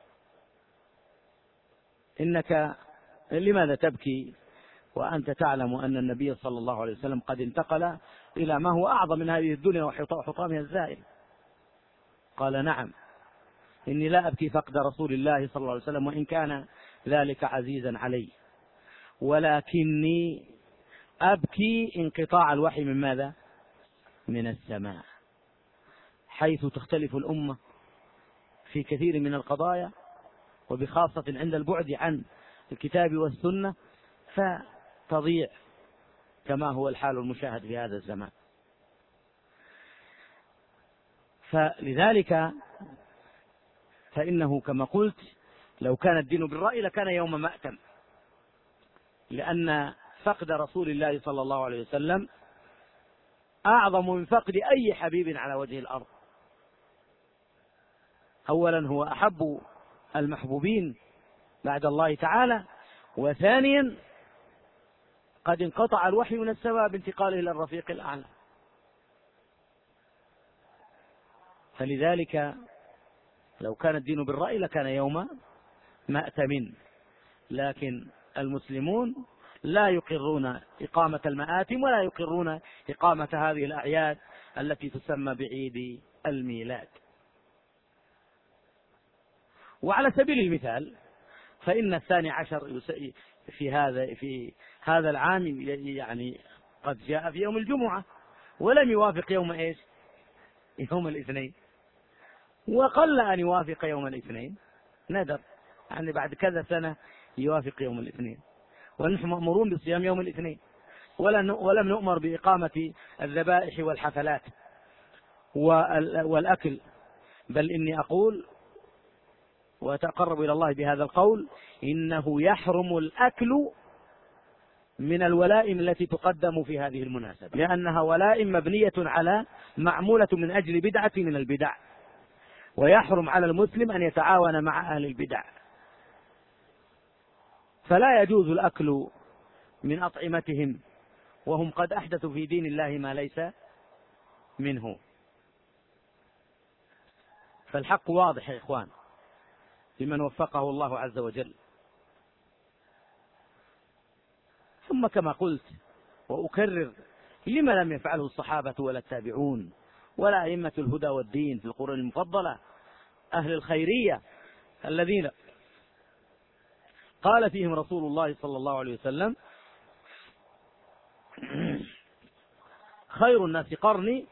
إنك لماذا تبكي وأنت تعلم أن النبي صلى الله عليه وسلم قد انتقل إلى ما هو أعظم من هذه الدنيا وحطامها الزائل؟ قال: نعم، إني لا أبكي فقد رسول الله صلى الله عليه وسلم وإن كان ذلك عزيزا علي، ولكني أبكي انقطاع الوحي من ماذا؟ من السماء، حيث تختلف الأمة في كثير من القضايا، وبخاصة عند البعد عن الكتاب والسنة فتضيع، كما هو الحال المشاهد في هذا الزمان. فلذلك فإنه كما قلت لو كان الدين بالرأي لكان يوم مأتم، لأن فقد رسول الله صلى الله عليه وسلم أعظم من فقد أي حبيب على وجه الأرض. أولا هو أحب المحبوبين بعد الله تعالى، وثانيا قد انقطع الوحي من السماء بانتقاله إلى الرفيق الأعلى. فلذلك لو كان الدين بالرأي لكان يوم مأتم، لكن المسلمون لا يقرون إقامة المآتم ولا يقرون إقامة هذه الأعياد التي تسمى بعيد الميلاد. وعلى سبيل المثال فإن الثاني عشر في هذا في هذا العام يعني قد جاء في يوم الجمعة ولم يوافق يوم إيش؟ يوم الاثنين. وقل أن يوافق يوم الاثنين، ندر يعني بعد كذا سنة يوافق يوم الاثنين، ونحن مأمورون بصيام يوم الاثنين، ولم نؤمر بإقامة الذبائح والحفلات والأكل، بل إني أقول وأتقرب إلى الله بهذا القول: إنه يحرم الأكل من الولائم التي تقدم في هذه المناسبة، لأنها ولائم مبنية على معمولة من أجل بدعة من البدع، ويحرم على المسلم أن يتعاون مع أهل البدع، فلا يجوز الأكل من أطعمتهم وهم قد أحدثوا في دين الله ما ليس منه. فالحق واضح يا إخوان لمن وفقه الله عز وجل. ثم كما قلت وأكرر: لما لم يفعله الصحابة ولا التابعون ولا أئمة الهدى والدين في القرون المفضلة، أهل الخيرية الذين قال فيهم رسول الله صلى الله عليه وسلم: خير الناس قرني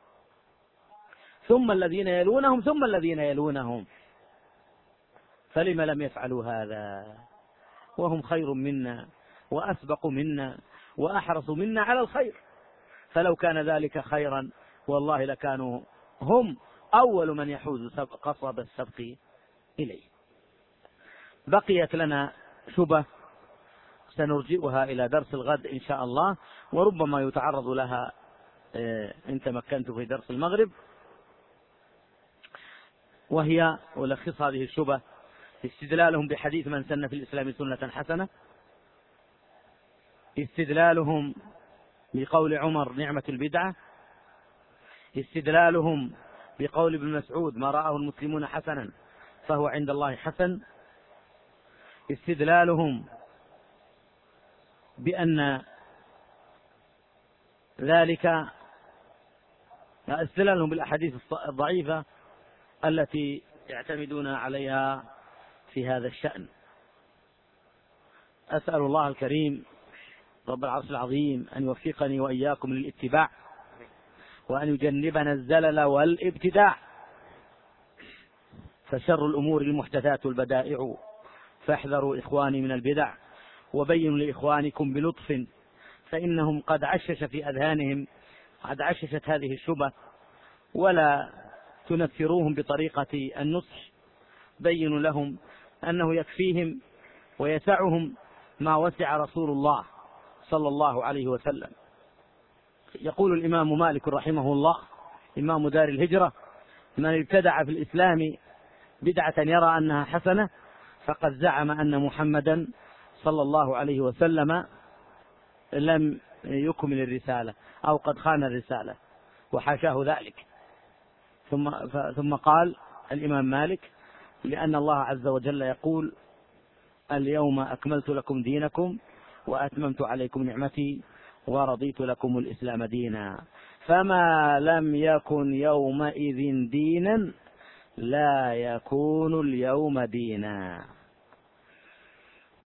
ثم الذين يلونهم ثم الذين يلونهم. فلم لم يفعلوا هذا وهم خير منا وأسبق منا وأحرص منا على الخير؟ فلو كان ذلك خيرا والله لكانوا هم أول من يحوز قصب السبق إليه. بقيت لنا شبهة سنرجئها إلى درس الغد إن شاء الله، وربما يتعرض لها إن تمكنت في درس المغرب، وهي ألخص هذه الشبهة: استدلالهم بحديث من سن في الإسلام سنة حسنة، استدلالهم بقول عمر نعمة البدعة، استدلالهم بقول ابن مسعود ما رآه المسلمون حسنا فهو عند الله حسن، استدلالهم بأن ذلك استدلالهم بالأحاديث الضعيفة التي يعتمدون عليها في هذا الشأن. أسأل الله الكريم رب العرش العظيم أن يوفقني وإياكم للاتباع، وأن يجنبنا الزلل والابتداع، فشر الأمور المحدثات البدائع، فاحذروا إخواني من البدع، وبينوا لإخوانكم بلطف، فإنهم قد عشش في أذهانهم قد عششت هذه الشبهة، ولا تنفروهم بطريقة النصح، بينوا لهم أنه يكفيهم ويسعهم ما وسع رسول الله صلى الله عليه وسلم. يقول الإمام مالك رحمه الله إمام دار الهجرة: من ابتدع في الإسلام بدعة يرى أنها حسنة فقد زعم أن محمدا صلى الله عليه وسلم لم يكمل الرسالة أو قد خان الرسالة، وحاشاه ذلك. ثم, ثم قال الإمام مالك: لأن الله عز وجل يقول: اليوم أكملت لكم دينكم وأتممت عليكم نعمتي ورضيت لكم الإسلام دينا، فما لم يكن يومئذ دينا لا يكون اليوم دينا.